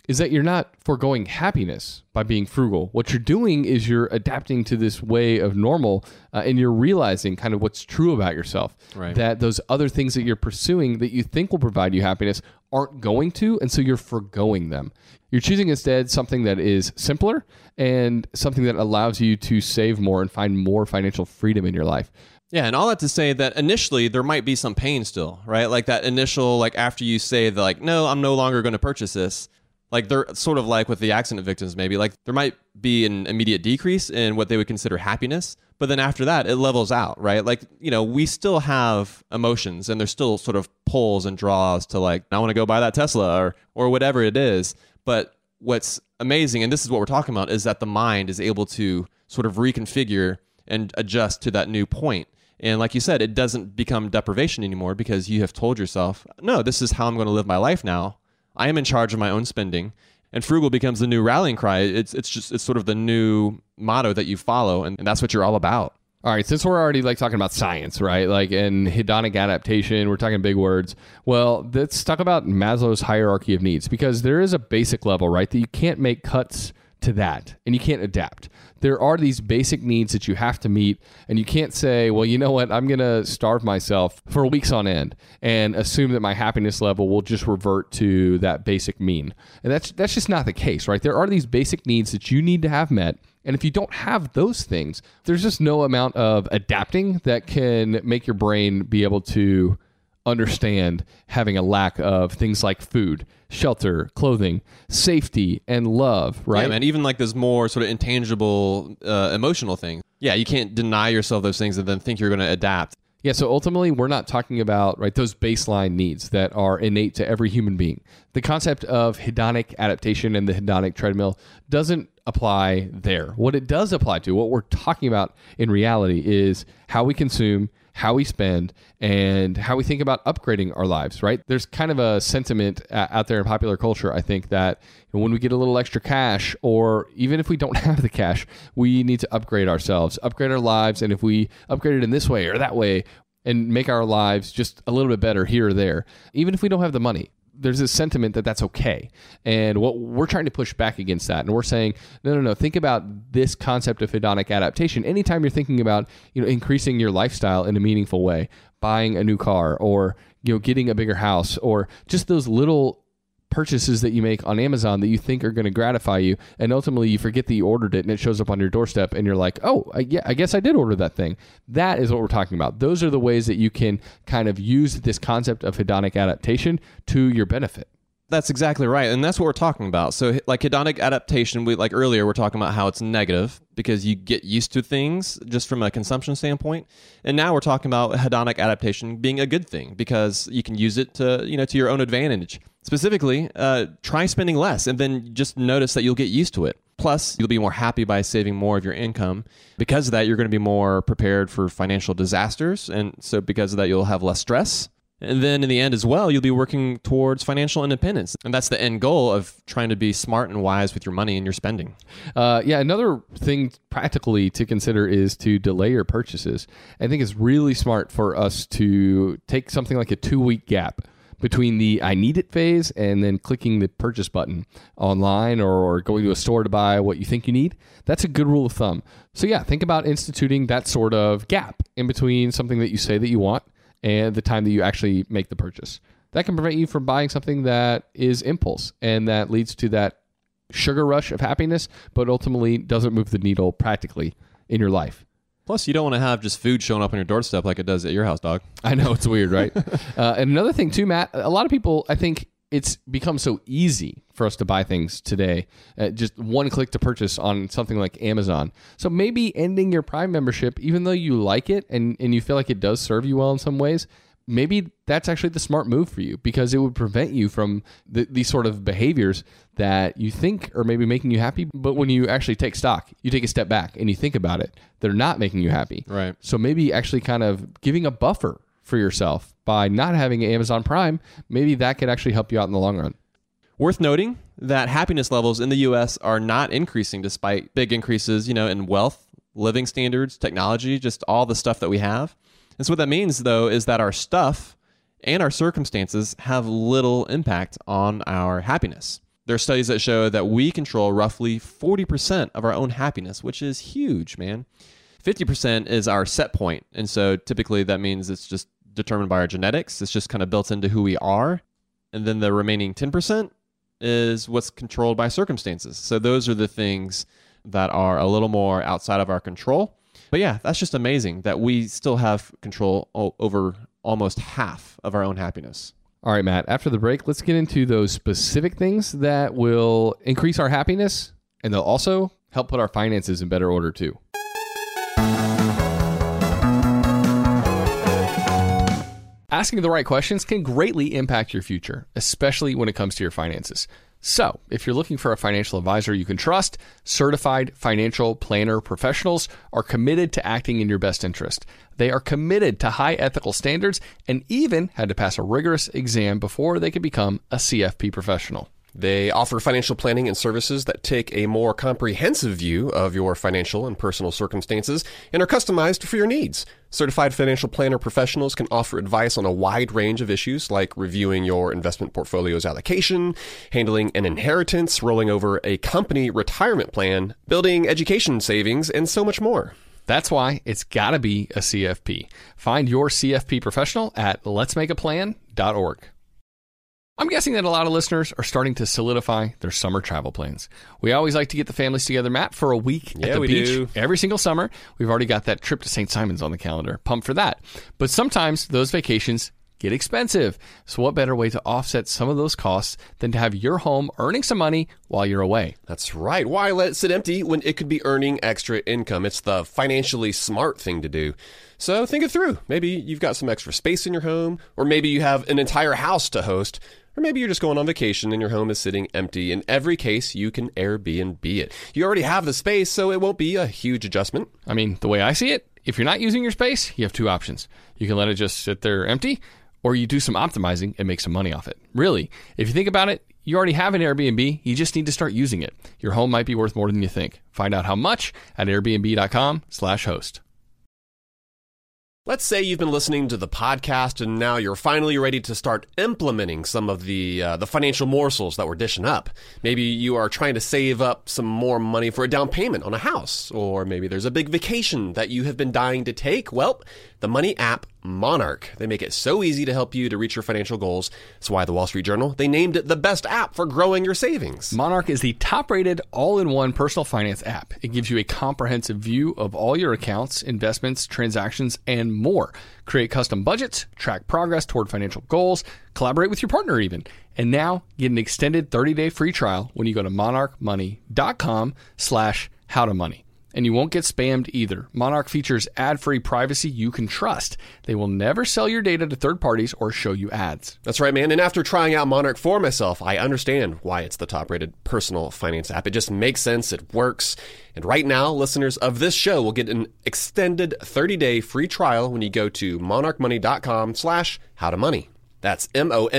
Speaker 1: is that you're not foregoing happiness by being frugal. What you're doing is you're adapting to this way of normal, and you're realizing kind of what's true about yourself.
Speaker 5: Right.
Speaker 1: That those other things that you're pursuing that you think will provide you happiness aren't going to, and so you're foregoing them. You're choosing instead something that is simpler and something that allows you to save more and find more financial freedom in your life.
Speaker 5: Yeah, and all that to say that initially there might be some pain still, right? Like that initial, like after you say that, like, no, I'm no longer going to purchase this. Like they're sort of like with the accident victims, maybe like there might be an immediate decrease in what they would consider happiness. But then after that, it levels out, right? Like, you know, we still have emotions and there's still sort of pulls and draws to like, I want to go buy that Tesla or whatever it is. But what's amazing, and this is what we're talking about, is that the mind is able to sort of reconfigure and adjust to that new point. And like you said, it doesn't become deprivation anymore because you have told yourself, no, this is how I'm going to live my life now. I am in charge of my own spending, and frugal becomes the new rallying cry. It's sort of the new motto that you follow, and that's what you're all about.
Speaker 1: All right, since we're already like talking about science, right? Like and hedonic adaptation, we're talking big words. Well, let's talk about Maslow's hierarchy of needs, because there is a basic level, right, that you can't make cuts to that and you can't adapt. There are these basic needs that you have to meet, and you can't say, well, you know what, I'm going to starve myself for weeks on end and assume that my happiness level will just revert to that basic mean. And that's just not the case, right? There are these basic needs that you need to have met. And if you don't have those things, there's just no amount of adapting that can make your brain be able to understand having a lack of things like food, shelter, clothing, safety, and love, right?
Speaker 5: Yeah, man, even like those more sort of intangible emotional things. Yeah, you can't deny yourself those things and then think you're going to adapt.
Speaker 1: Yeah, so ultimately, we're not talking about those baseline needs that are innate to every human being. The concept of hedonic adaptation and the hedonic treadmill doesn't apply there. What it does apply to, what we're talking about in reality, is how we consume, how we spend, and how we think about upgrading our lives, right? There's kind of a sentiment out there in popular culture, I think, that when we get a little extra cash, or even if we don't have the cash, we need to upgrade ourselves, upgrade our lives, and if we upgrade it in this way or that way and make our lives just a little bit better here or there, even if we don't have the money, there's this sentiment that that's okay. And what we're trying to push back against that. And we're saying, no. Think about this concept of hedonic adaptation. Anytime you're thinking about, increasing your lifestyle in a meaningful way, buying a new car, or, getting a bigger house, or just those little purchases that you make on Amazon that you think are going to gratify you, and ultimately you forget that you ordered it and it shows up on your doorstep and you're like, oh, I guess I did order that thing. That is what we're talking about. Those are the ways that you can kind of use this concept of hedonic adaptation to your benefit.
Speaker 5: That's exactly right. And that's what we're talking about. So like hedonic adaptation, like earlier, we're talking about how it's negative because you get used to things just from a consumption standpoint. And now we're talking about hedonic adaptation being a good thing because you can use it to, to your own advantage. Specifically, try spending less and then just notice that you'll get used to it. Plus, you'll be more happy by saving more of your income. Because of that, you're going to be more prepared for financial disasters. And so because of that, you'll have less stress. And then in the end as well, you'll be working towards financial independence. And that's the end goal of trying to be smart and wise with your money and your spending.
Speaker 1: Another thing practically to consider is to delay your purchases. I think it's really smart for us to take something like a 2-week gap between the I need it phase and then clicking the purchase button online or going to a store to buy what you think you need. That's a good rule of thumb. So think about instituting that sort of gap in between something that you say that you want and the time that you actually make the purchase. That can prevent you from buying something that is impulse and that leads to that sugar rush of happiness, but ultimately doesn't move the needle practically in your life.
Speaker 5: Plus, you don't want to have just food showing up on your doorstep like it does at your house, dog.
Speaker 1: I know, it's weird, right? And another thing too, Matt, a lot of people, I think it's become so easy for us to buy things today. Just one click to purchase on something like Amazon. So maybe ending your Prime membership, even though you like it and you feel like it does serve you well in some ways, maybe that's actually the smart move for you because it would prevent you from these sort of behaviors that you think are maybe making you happy. But when you actually take stock, you take a step back and you think about it, they're not making you happy.
Speaker 5: Right.
Speaker 1: So maybe actually kind of giving a buffer for yourself by not having Amazon Prime, maybe that could actually help you out in the long run.
Speaker 5: Worth noting that happiness levels in the U.S. are not increasing despite big increases, in wealth, living standards, technology, just all the stuff that we have. And so what that means, though, is that our stuff and our circumstances have little impact on our happiness. There are studies that show that we control roughly 40% of our own happiness, which is huge, man. 50% is our set point. And so typically that means it's just determined by our genetics. It's just kind of built into who we are. And then the remaining 10% is what's controlled by circumstances. So those are the things that are a little more outside of our control. But yeah, that's just amazing that we still have control over almost half of our own happiness.
Speaker 1: All right, Matt, after the break, let's get into those specific things that will increase our happiness, and they'll also help put our finances in better order too. Asking the right questions can greatly impact your future, especially when it comes to your finances. So, if you're looking for a financial advisor you can trust, certified financial planner professionals are committed to acting in your best interest. They are committed to high ethical standards and even had to pass a rigorous exam before they could become a CFP professional.
Speaker 2: They offer financial planning and services that take a more comprehensive view of your financial and personal circumstances and are customized for your needs. Certified financial planner professionals can offer advice on a wide range of issues like reviewing your investment portfolio's allocation, handling an inheritance, rolling over a company retirement plan, building education savings, and so much more.
Speaker 1: That's why it's got to be a CFP. Find your CFP professional at letsmakeaplan.org. I'm guessing that a lot of listeners are starting to solidify their summer travel plans. We always like to get the families together, Matt, for a week at the beach every single summer. We've already got that trip to St. Simon's on the calendar. Pumped for that. But sometimes those vacations get expensive. So what better way to offset some of those costs than to have your home earning some money while you're away?
Speaker 2: That's right. Why let it sit empty when it could be earning extra income? It's the financially smart thing to do. So think it through. Maybe you've got some extra space in your home, or maybe you have an entire house to host. Or maybe you're just going on vacation and your home is sitting empty. In every case, you can Airbnb it. You already have the space, so it won't be a huge adjustment.
Speaker 1: I mean, the way I see it, if you're not using your space, you have two options. You can let it just sit there empty, or you do some optimizing and make some money off it. Really, if you think about it, you already have an Airbnb. You just need to start using it. Your home might be worth more than you think. Find out how much at airbnb.com/host.
Speaker 2: Let's say you've been listening to the podcast and now you're finally ready to start implementing some of the financial morsels that we're dishing up. Maybe you are trying to save up some more money for a down payment on a house, or maybe there's a big vacation that you have been dying to take. Well, the money app Monarch. They make it so easy to help you to reach your financial goals. That's why the Wall Street Journal, they named it the best app for growing your savings.
Speaker 1: Monarch is the top-rated all-in-one personal finance app. It gives you a comprehensive view of all your accounts, investments, transactions, and more. Create custom budgets, track progress toward financial goals, collaborate with your partner even. And now get an extended 30-day free trial when you go to monarchmoney.com/howtomoney. And you won't get spammed either. Monarch features ad-free privacy you can trust. They will never sell your data to third parties or show you ads.
Speaker 2: That's right, man. And after trying out Monarch for myself, I understand why it's the top-rated personal finance app. It just makes sense. It works. And right now, listeners of this show will get an extended 30-day free trial when you go to monarchmoney.com/howtomoney. That's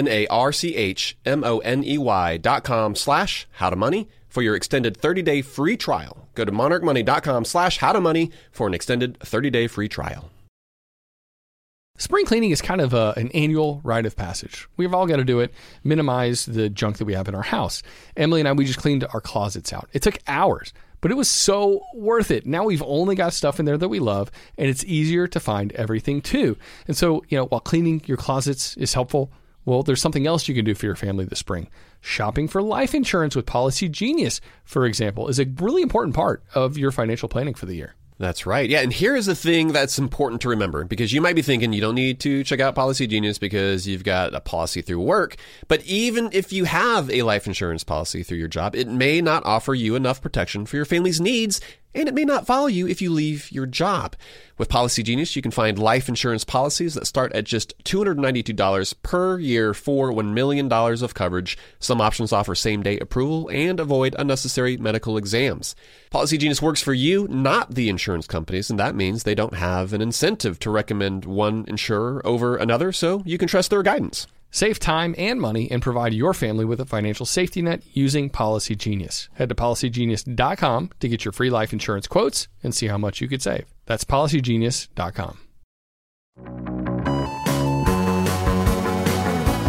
Speaker 2: monarchmoney.com/howtomoney for your extended 30-day free trial. Go to monarchmoney.com/howtomoney for an extended 30-day free trial.
Speaker 1: Spring cleaning is kind of an annual rite of passage. We've all got to do it, minimize the junk that we have in our house. Emily and I, we just cleaned our closets out. It took hours, but it was so worth it. Now we've only got stuff in there that we love, and it's easier to find everything too. And so, while cleaning your closets is helpful, well, there's something else you can do for your family this spring. Shopping for life insurance with Policy Genius, for example, is a really important part of your financial planning for the year.
Speaker 2: That's right. Yeah, and here is the thing that's important to remember, because you might be thinking you don't need to check out Policy Genius because you've got a policy through work. But even if you have a life insurance policy through your job, it may not offer you enough protection for your family's needs, and it may not follow you if you leave your job. With Policy Genius, you can find life insurance policies that start at just $292 per year for $1 million of coverage. Some options offer same-day approval and avoid unnecessary medical exams. Policy Genius works for you, not the insurance companies, and that means they don't have an incentive to recommend one insurer over another, so you can trust their guidance.
Speaker 1: Save time and money and provide your family with a financial safety net using Policy Genius. Head to policygenius.com to get your free life insurance quotes and see how much you could save. That's policygenius.com.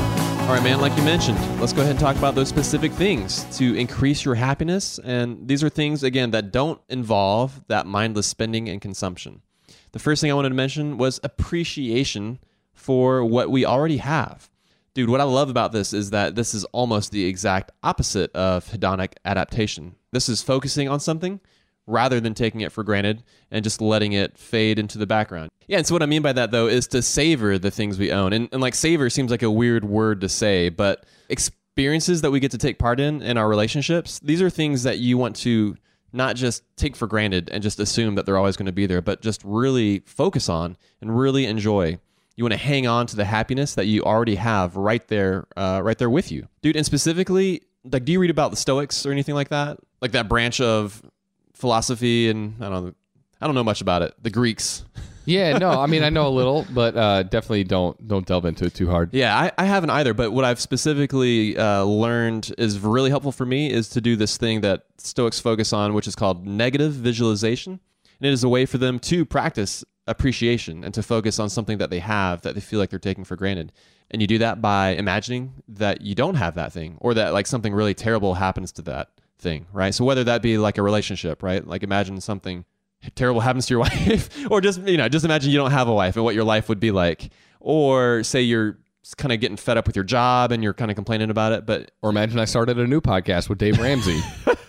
Speaker 5: All right, man, like you mentioned, let's go ahead and talk about those specific things to increase your happiness. And these are things, again, that don't involve that mindless spending and consumption. The first thing I wanted to mention was appreciation for what we already have. Dude, what I love about this is that this is almost the exact opposite of hedonic adaptation. This is focusing on something rather than taking it for granted and just letting it fade into the background. Yeah, and so what I mean by that, though, is to savor the things we own. And like savor seems like a weird word to say, but experiences that we get to take part in our relationships, these are things that you want to not just take for granted and just assume that they're always going to be there, but just really focus on and really enjoy. You want to hang on to the happiness that you already have right there with you. Dude, and specifically, like, do you read about the Stoics or anything like that? Like that branch of philosophy, and I don't know much about it. The Greeks.
Speaker 1: Yeah, no, I mean, I know a little, but definitely don't delve into it too hard.
Speaker 5: Yeah, I haven't either, but what I've specifically learned is really helpful for me is to do this thing that Stoics focus on, which is called negative visualization. And it is a way for them to practice appreciation and to focus on something that they have that they feel like they're taking for granted. And you do that by imagining that you don't have that thing, or that like something really terrible happens to that thing, right? So whether that be like a relationship, right? Like imagine something terrible happens to your wife, or just imagine you don't have a wife and what your life would be like. Or say you're kind of getting fed up with your job and you're kind of complaining about it,
Speaker 1: or imagine I started a new podcast with Dave Ramsey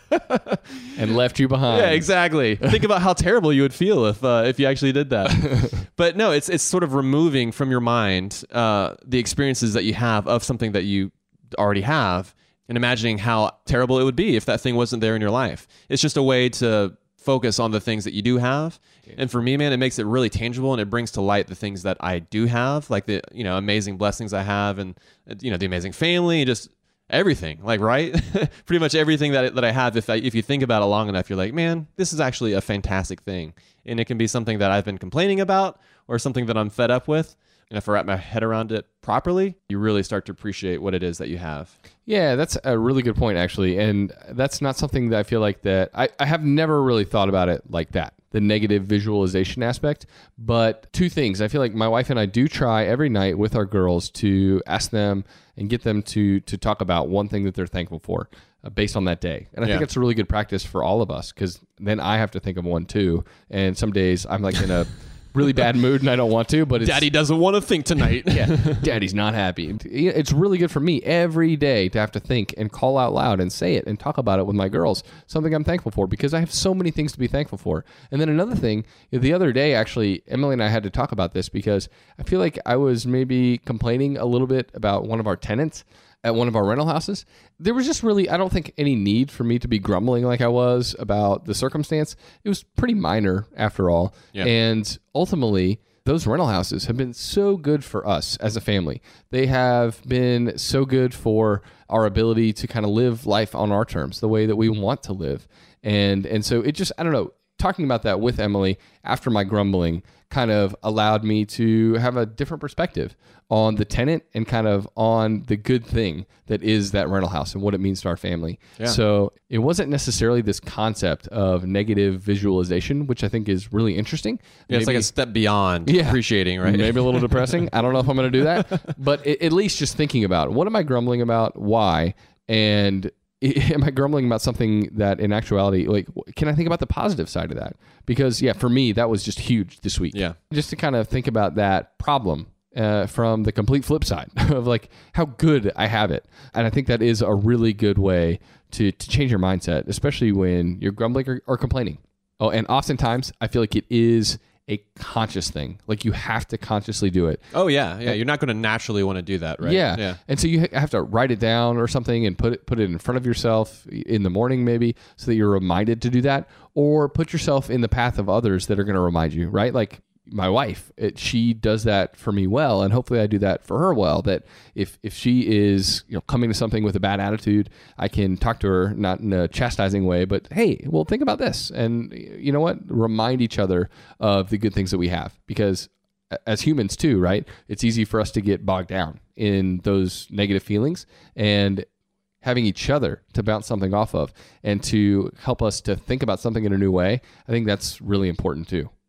Speaker 1: and left you behind.
Speaker 5: Yeah, exactly. Think about how terrible you would feel if you actually did that. But no, it's sort of removing from your mind the experiences that you have of something that you already have, and imagining how terrible it would be if that thing wasn't there in your life. It's just a way to focus on the things that you do have. And for me, man, it makes it really tangible, and it brings to light the things that I do have, like the, amazing blessings I have, and, the amazing family, just everything, like, right? Pretty much everything that I have. If you think about it long enough, you're like, man, this is actually a fantastic thing. And it can be something that I've been complaining about, or something that I'm fed up with. And if I wrap my head around it properly, you really start to appreciate what it is that you have.
Speaker 1: Yeah, that's a really good point, actually. And that's not something that I feel like that I have never really thought about it like that, the negative visualization aspect. But two things. I feel like my wife and I do try every night with our girls to ask them and get them to talk about one thing that they're thankful for based on that day. And I think it's a really good practice for all of us, because then I have to think of one too. And some days I'm like in a really bad mood and I don't want to, but
Speaker 5: Daddy doesn't want to think tonight.
Speaker 1: Yeah, Daddy's not happy. It's really good for me every day to have to think and call out loud and say it and talk about it with my girls, something I'm thankful for, because I have so many things to be thankful for. And then another thing, the other day, actually, Emily and I had to talk about this because I feel like I was maybe complaining a little bit about one of our tenants at one of our rental houses. There was just really, I don't think, any need for me to be grumbling like I was about the circumstance. It was pretty minor after all. Yeah. And ultimately, those rental houses have been so good for us as a family. They have been so good for our ability to kind of live life on our terms, the way that we want to live. And so it just, I don't know, talking about that with Emily after my grumbling kind of allowed me to have a different perspective on the tenant and kind of on the good thing that is that rental house and what it means to our family. Yeah. So it wasn't necessarily this concept of negative visualization, which I think is really interesting.
Speaker 5: Yeah, it's like a step beyond appreciating, right?
Speaker 1: Maybe a little depressing. I don't know if I'm going to do that, but at least just thinking about what am I grumbling about? Why? And am I grumbling about something that in actuality, like, can I think about the positive side of that? Because for me, that was just huge this week. Yeah. Just to kind of think about that problem from the complete flip side of like how good I have it. And I think that is a really good way to change your mindset, especially when you're grumbling or complaining. Oh, and oftentimes I feel like it is a conscious thing. Like you have to consciously do it.
Speaker 5: Oh yeah. You're not going to naturally want to do that, right?
Speaker 1: Yeah. And so you have to write it down or something and put it in front of yourself in the morning maybe, so that you're reminded to do that, or put yourself in the path of others that are going to remind you, right? Like my wife, she does that for me well, and hopefully I do that for her well, that if she is coming to something with a bad attitude, I can talk to her, not in a chastising way, but hey, well, think about this, and you know what, remind each other of the good things that we have, because as humans too, right, it's easy for us to get bogged down in those negative feelings, and having each other to bounce something off of and to help us to think about something in a new way, I think that's really important too.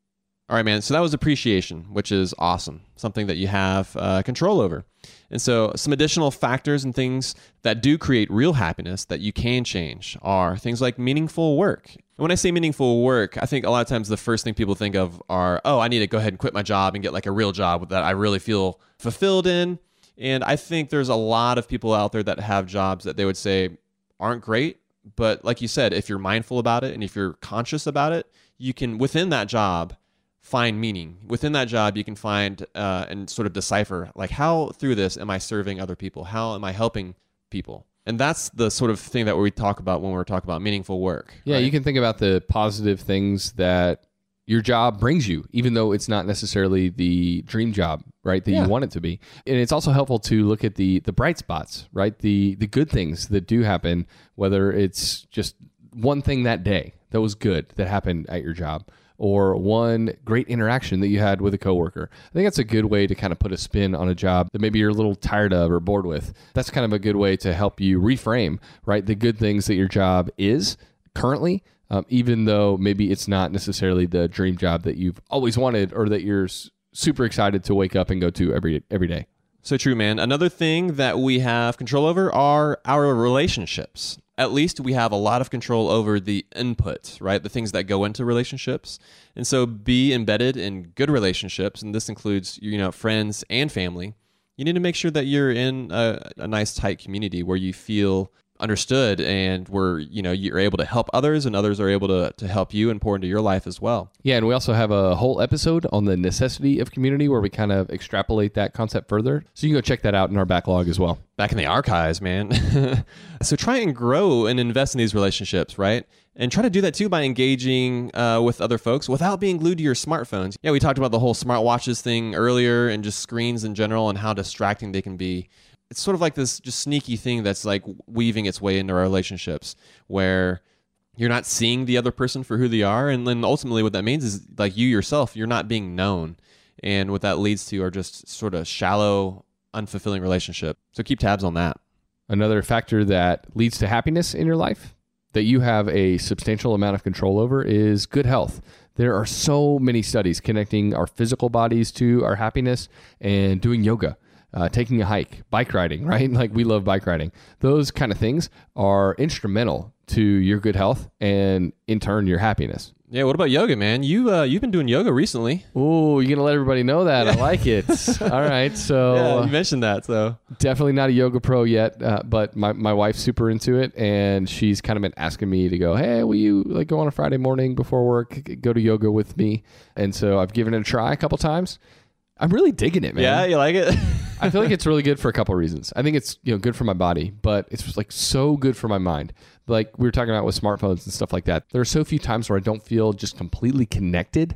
Speaker 5: All right, man. So that was appreciation, which is awesome. Something that you have control over. And so some additional factors and things that do create real happiness that you can change are things like meaningful work. And when I say meaningful work, I think a lot of times the first thing people think of are, oh, I need to go ahead and quit my job and get like a real job that I really feel fulfilled in. And I think there's a lot of people out there that have jobs that they would say aren't great. But like you said, if you're mindful about it and if you're conscious about it, you can, within that job, find meaning. Within that job, you can find and sort of decipher, like, how through this am I serving other people? How am I helping people? And that's the sort of thing that we talk about when we're talking about meaningful work.
Speaker 1: Yeah,
Speaker 5: right?
Speaker 1: you can think about the positive things that your job brings you, even though it's not necessarily the dream job, right, that you want it to be. And it's also helpful to look at the bright spots, right, the good things that do happen, whether it's just one thing that day that was good that happened at your job, or one great interaction that you had with a coworker. I think that's a good way to kind of put a spin on a job that maybe you're a little tired of or bored with. That's kind of a good way to help you reframe, right, the good things that your job is currently, even though maybe it's not necessarily the dream job that you've always wanted or that you're super excited to wake up and go to every day.
Speaker 5: So true, man. Another thing that we have control over are our relationships. At least we have a lot of control over the input, right? The things that go into relationships. And so be embedded in good relationships, and this includes, friends and family. You need to make sure that you're in a nice, tight community where you feel understood and where you're able to help others and others are able to help you and pour into your life as well.
Speaker 1: Yeah, and we also have a whole episode on the necessity of community where we kind of extrapolate that concept further. So you can go check that out in our backlog as well.
Speaker 5: Back in the archives, man. So try and grow and invest in these relationships, right? And try to do that too by engaging with other folks without being glued to your smartphones. Yeah, we talked about the whole smartwatches thing earlier and just screens in general and how distracting they can be. It's sort of like this just sneaky thing that's like weaving its way into our relationships where you're not seeing the other person for who they are. And then ultimately what that means is like you yourself, you're not being known. And what that leads to are just sort of shallow, unfulfilling relationship. So keep tabs on that.
Speaker 1: Another factor that leads to happiness in your life that you have a substantial amount of control over is good health. There are so many studies connecting our physical bodies to our happiness, and doing yoga, taking a hike, bike riding, right? Like we love bike riding. Those kind of things are instrumental to your good health and in turn your happiness.
Speaker 5: Yeah, what about yoga, man? You've been doing yoga recently.
Speaker 1: Ooh, you're going to let everybody know that. I like it. All right, so...
Speaker 5: Yeah, you mentioned that, so...
Speaker 1: Definitely not a yoga pro yet, but my wife's super into it, and she's kind of been asking me to go, hey, will you like go on a Friday morning before work, go to yoga with me? And so I've given it a try a couple times. I'm really digging it, man.
Speaker 5: Yeah, you like it?
Speaker 1: I feel like it's really good for a couple of reasons. I think it's good for my body, but it's just like so good for my mind. Like we were talking about with smartphones and stuff like that. There are so few times where I don't feel just completely connected.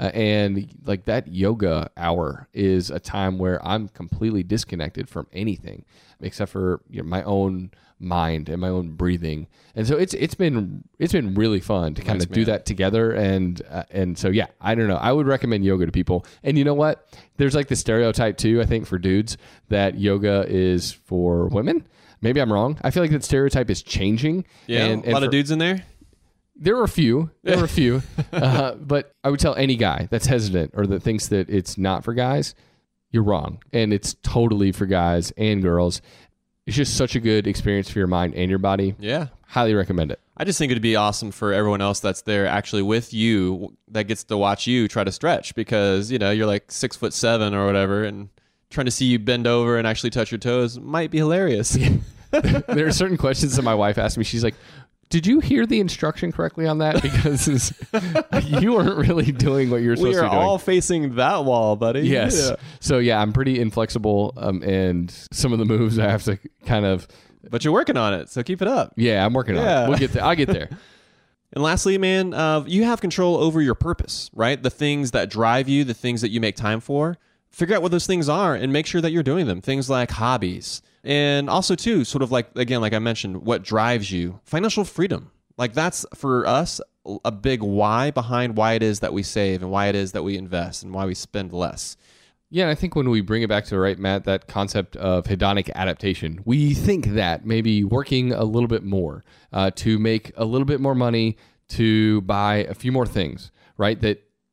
Speaker 1: And like that yoga hour is a time where I'm completely disconnected from anything except for my own mind and my own breathing. And so it's been really fun to kind of do that together. And so, yeah, I don't know. I would recommend yoga to people. And you know what? There's like the stereotype too, I think, for dudes that yoga is for women. Maybe I'm wrong. I feel like that stereotype is changing.
Speaker 5: Yeah,
Speaker 1: and
Speaker 5: a lot of dudes in there.
Speaker 1: There were a few, but I would tell any guy that's hesitant or that thinks that it's not for guys, you're wrong. And it's totally for guys and girls. It's just such a good experience for your mind and your body.
Speaker 5: Yeah.
Speaker 1: Highly recommend it.
Speaker 5: I just think it'd be awesome for everyone else that's there actually with you that gets to watch you try to stretch because, you're like 6'7" or whatever, and trying to see you bend over and actually touch your toes might be hilarious.
Speaker 1: There are certain questions that my wife asked me. She's like, did you hear the instruction correctly on that? Because you weren't really doing what you're supposed to be doing.
Speaker 5: We are all facing that wall, buddy.
Speaker 1: Yes. Yeah. So, yeah, I'm pretty inflexible, and some of the moves I have to kind of...
Speaker 5: But you're working on it, so keep it up.
Speaker 1: Yeah, I'm working on it. We'll get there. I'll get there.
Speaker 5: And lastly, man, you have control over your purpose, right? The things that drive you, the things that you make time for. Figure out what those things are and make sure that you're doing them. Things like hobbies. And also, too, sort of like, again, like I mentioned, what drives you. Financial freedom. Like that's, for us, a big why behind why it is that we save and why it is that we invest and why we spend less.
Speaker 1: Yeah, and I think when we bring it back to, right, Matt, that concept of hedonic adaptation, we think that maybe working a little bit more to make a little bit more money to buy a few more things, right, that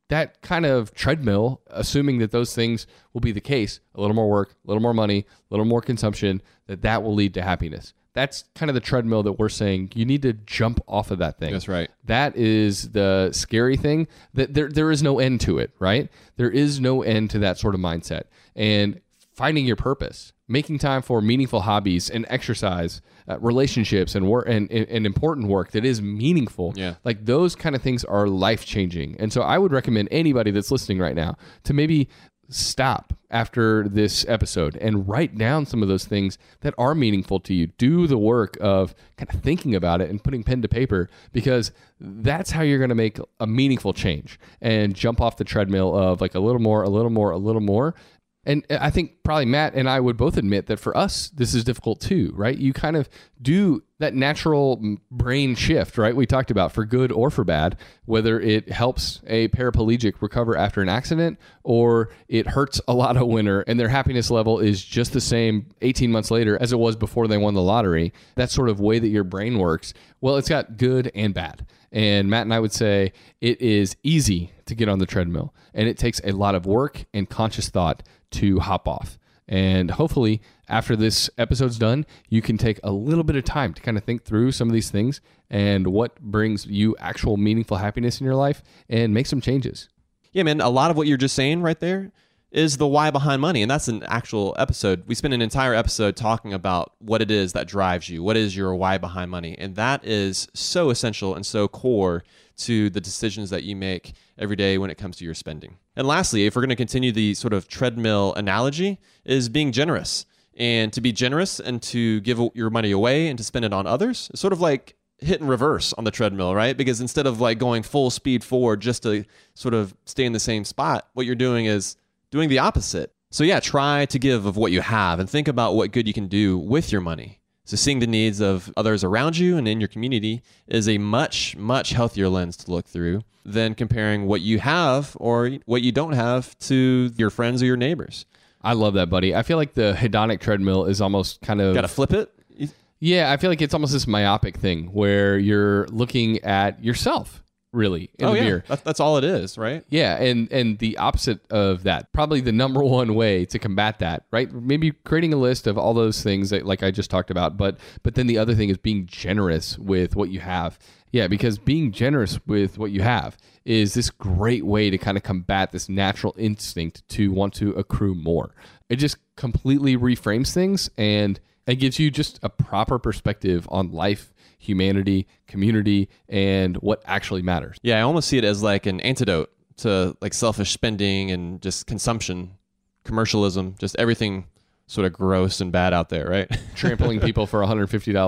Speaker 1: that kind of treadmill, assuming that those things will be the case, a little more work, a little more money, a little more consumption, that will lead to happiness. That's kind of the treadmill that we're saying you need to jump off of that thing.
Speaker 5: That's right.
Speaker 1: That is the scary thing, that there is no end to it, right? There is no end to that sort of mindset. And finding your purpose, making time for meaningful hobbies and exercise, relationships and work and important work that is meaningful.
Speaker 5: Yeah.
Speaker 1: Like those kind of things are life-changing. And so I would recommend anybody that's listening right now to maybe stop after this episode and write down some of those things that are meaningful to you. Do the work of kind of thinking about it and putting pen to paper, because that's how you're going to make a meaningful change and jump off the treadmill of like a little more, a little more, a little more. And I think probably Matt and I would both admit that for us, this is difficult too, right? You kind of do that natural brain shift, right? We talked about for good or for bad, whether it helps a paraplegic recover after an accident or it hurts a lotto winner and their happiness level is just the same 18 months later as it was before they won the lottery. That sort of way that your brain works, well, it's got good and bad. And Matt and I would say it is easy to get on the treadmill, and it takes a lot of work and conscious thought to hop off. And hopefully after this episode's done, you can take a little bit of time to kind of think through some of these things and what brings you actual meaningful happiness in your life and make some changes.
Speaker 5: Yeah, man, a lot of what you're just saying right there is the why behind money. And that's an actual episode. We spent an entire episode talking about what it is that drives you. What is your why behind money? And that is so essential and so core to the decisions that you make every day when it comes to your spending. And lastly, if we're going to continue the sort of treadmill analogy, is being generous. And to be generous and to give your money away and to spend it on others, it's sort of like hit and reverse on the treadmill, right? Because instead of like going full speed forward just to sort of stay in the same spot, what you're doing is doing the opposite. So yeah, try to give of what you have and think about what good you can do with your money. So seeing the needs of others around you and in your community is a much, much healthier lens to look through than comparing what you have or what you don't have to your friends or your neighbors.
Speaker 1: I love that, buddy. I feel like the hedonic treadmill is almost kind of...
Speaker 5: Got to flip it?
Speaker 1: Yeah, I feel like it's almost this myopic thing where you're looking at yourself, really, in the mirror.
Speaker 5: That's all it is, right?
Speaker 1: Yeah, and the opposite of that, probably the number one way to combat that, right? Maybe creating a list of all those things that, like I just talked about, but then the other thing is being generous with what you have. Yeah, because being generous with what you have is this great way to kind of combat this natural instinct to want to accrue more. It just completely reframes things, and it gives you just a proper perspective on life, humanity, community, and what actually matters.
Speaker 5: Yeah, I almost see it as like an antidote to like selfish spending and just consumption, commercialism, just everything sort of gross and bad out there, right?
Speaker 1: Trampling people for $150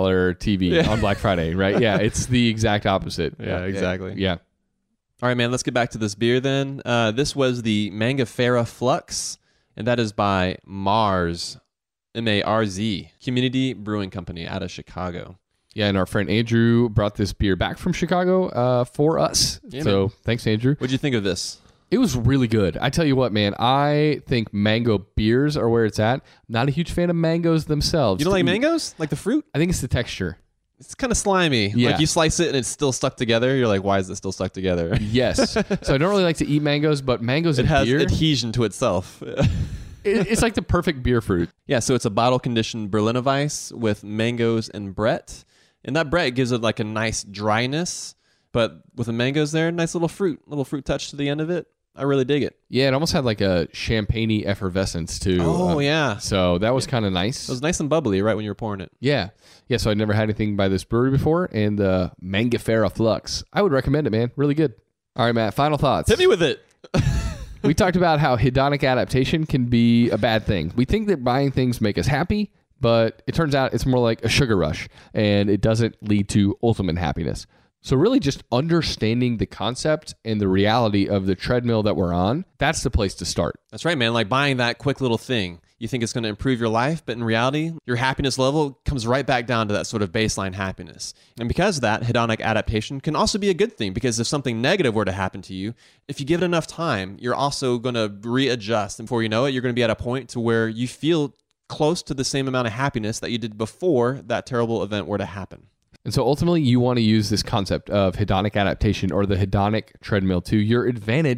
Speaker 1: TV on Black Friday, right? Yeah, it's the exact opposite.
Speaker 5: Yeah, exactly.
Speaker 1: Yeah.
Speaker 5: All right, man, let's get back to this beer then. This was the Mangifera Flux, and that is by Marz, M-A-R-Z, Community Brewing Company out of Chicago.
Speaker 1: Yeah, and our friend Andrew brought this beer back from Chicago for us.
Speaker 5: Yeah,
Speaker 1: so
Speaker 5: man.
Speaker 1: Thanks, Andrew.
Speaker 5: What'd you think of this?
Speaker 1: It was really good. I tell you what, man, I think mango beers are where it's at. Not a huge fan of mangoes themselves.
Speaker 5: You don't like mangoes? Like the fruit?
Speaker 1: I think it's the texture.
Speaker 5: It's kind of slimy.
Speaker 1: Yeah.
Speaker 5: Like you slice it and it's still stuck together. You're like, why is it still stuck together?
Speaker 1: Yes. So I don't really like to eat mangoes, but mangoes
Speaker 5: It
Speaker 1: in
Speaker 5: has
Speaker 1: beer,
Speaker 5: adhesion to itself.
Speaker 1: it's like the perfect beer fruit.
Speaker 5: Yeah, so it's a bottle-conditioned Berliner Weiss with mangoes and Brett. And that Brett gives it like a nice dryness, but with the mangoes there, nice little fruit touch to the end of it. I really dig it.
Speaker 1: Yeah, it almost had like a champagne-y effervescence too.
Speaker 5: Oh, yeah.
Speaker 1: So that was kind of nice.
Speaker 5: It was nice and bubbly right when you were pouring it.
Speaker 1: Yeah. Yeah, so I'd never had anything by this brewery before, and the Mangifera Flux. I would recommend it, man. Really good. All right, Matt, final thoughts.
Speaker 5: Hit me with it.
Speaker 1: We talked about how hedonic adaptation can be a bad thing. We think that buying things make us happy, but it turns out it's more like a sugar rush, and it doesn't lead to ultimate happiness. So really just understanding the concept and the reality of the treadmill that we're on, that's the place to start.
Speaker 5: That's right, man. Like buying that quick little thing. You think it's going to improve your life, but in reality, your happiness level comes right back down to that sort of baseline happiness. And because of that, hedonic adaptation can also be a good thing, because if something negative were to happen to you, if you give it enough time, you're also going to readjust. And before you know it, you're going to be at a point to where you feel close to the same amount of happiness that you did before that terrible event were to happen.
Speaker 1: And so ultimately, you want to use this concept of hedonic adaptation or the hedonic treadmill to your advantage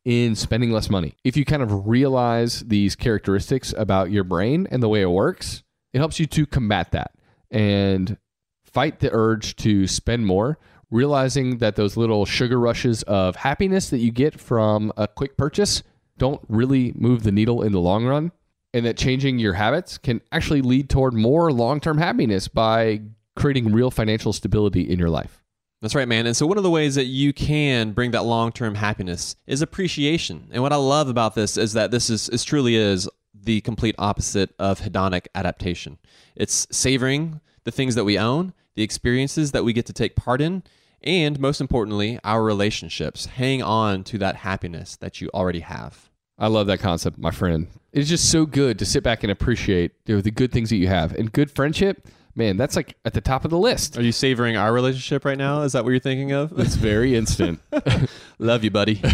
Speaker 1: in spending less money. If you kind of realize these characteristics about your brain and the way it works, it helps you to combat that and fight the urge to spend more, realizing that those little sugar rushes of happiness that you get from a quick purchase don't really move the needle in the long run, and that changing your habits can actually lead toward more long-term happiness by creating real financial stability in your life.
Speaker 5: That's right, man. And so one of the ways that you can bring that long-term happiness is appreciation. And what I love about this is that this is truly is the complete opposite of hedonic adaptation. It's savoring the things that we own, the experiences that we get to take part in, and most importantly, our relationships. Hang on to that happiness that you already have.
Speaker 1: I love that concept, my friend. It's just so good to sit back and appreciate the good things that you have. And good friendship, man, that's like at the top of the list.
Speaker 5: Are you savoring our relationship right now? Is that what you're thinking of?
Speaker 1: It's very instant.
Speaker 5: Love you, buddy.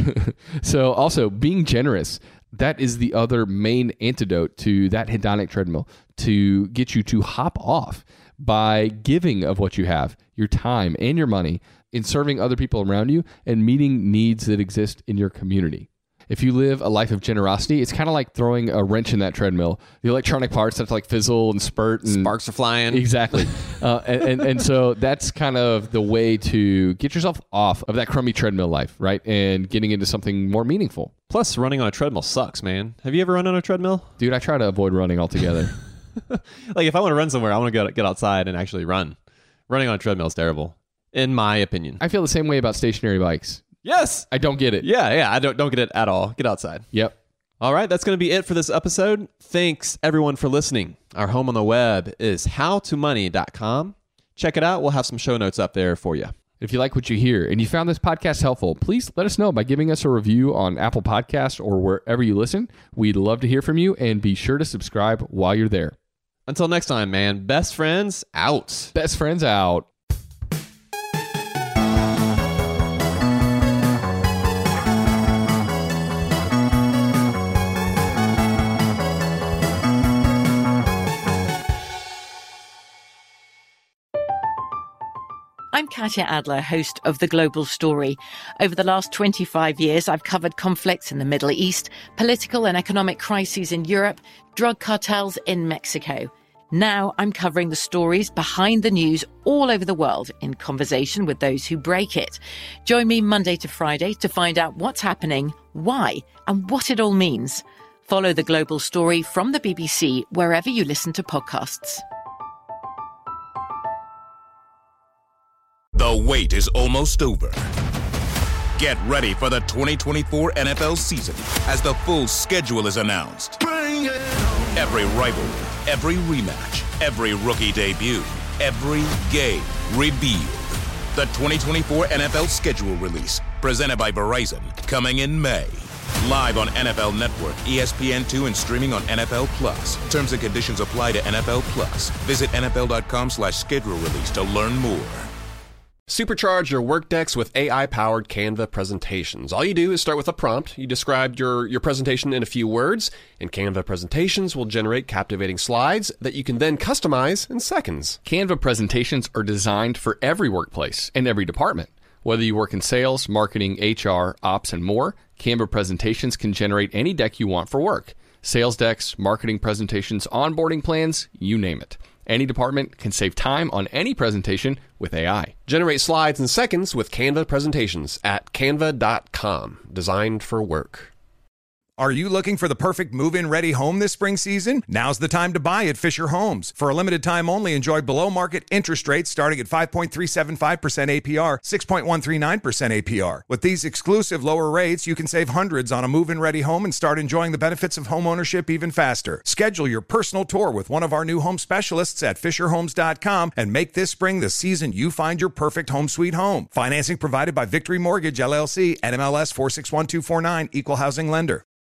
Speaker 1: So also being generous, that is the other main antidote to that hedonic treadmill, to get you to hop off by giving of what you have, your time and your money, in serving other people around you and meeting needs that exist in your community. If you live a life of generosity, it's kind of like throwing a wrench in that treadmill. The electronic parts have to like fizzle and spurt. And
Speaker 5: sparks are flying.
Speaker 1: Exactly. And so that's kind of the way to get yourself off of that crummy treadmill life, right? And getting into something more meaningful.
Speaker 5: Plus, running on a treadmill sucks, man. Have you ever run on a treadmill?
Speaker 1: Dude, I try to avoid running altogether.
Speaker 5: Like if I want to run somewhere, I want to get outside and actually run. Running on a treadmill is terrible, in my opinion.
Speaker 1: I feel the same way about stationary bikes.
Speaker 5: Yes.
Speaker 1: I don't get it.
Speaker 5: Yeah, I don't get it at all. Get outside.
Speaker 1: Yep.
Speaker 5: All right, that's going to be it for this episode. Thanks, everyone, for listening. Our home on the web is howtomoney.com. Check it out. We'll have some show notes up there for you.
Speaker 1: If you like what you hear and you found this podcast helpful, please let us know by giving us a review on Apple Podcasts or wherever you listen. We'd love to hear from you, and be sure to subscribe while you're there.
Speaker 5: Until next time, man. Best friends out.
Speaker 1: Best friends out.
Speaker 6: I'm Katya Adler, host of The Global Story. Over the last 25 years, I've covered conflicts in the Middle East, political and economic crises in Europe, drug cartels in Mexico. Now I'm covering the stories behind the news all over the world in conversation with those who break it. Join me Monday to Friday to find out what's happening, why, and what it all means. Follow The Global Story from the BBC wherever you listen to podcasts.
Speaker 7: The wait is almost over. Get ready for the 2024 NFL season as the full schedule is announced. Every rivalry, every rematch, every rookie debut, every game revealed. The 2024 NFL schedule release, presented by Verizon, coming in May. Live on NFL Network, ESPN2, and streaming on NFL Plus. Terms and conditions apply to NFL Plus. Visit NFL.com/schedule release to learn more.
Speaker 2: Supercharge your Workdex with AI-powered Canva presentations. All you do is start with a prompt. You describe your presentation in a few words, and Canva presentations will generate captivating slides that you can then customize in seconds.
Speaker 1: Canva presentations are designed for every workplace and every department. Whether you work in sales, marketing, HR, ops, and more, Canva presentations can generate any deck you want for work. Sales decks, marketing presentations, onboarding plans, you name it. Any department can save time on any presentation with AI.
Speaker 2: Generate slides in seconds with Canva presentations at canva.com. Designed for work.
Speaker 8: Are you looking for the perfect move-in ready home this spring season? Now's the time to buy at Fisher Homes. For a limited time only, enjoy below-market interest rates starting at 5.375% APR, 6.139% APR. With these exclusive lower rates, you can save hundreds on a move-in ready home and start enjoying the benefits of homeownership even faster. Schedule your personal tour with one of our new home specialists at FisherHomes.com and make this spring the season you find your perfect home sweet home. Financing provided by Victory Mortgage, LLC, NMLS 461249, Equal Housing Lender.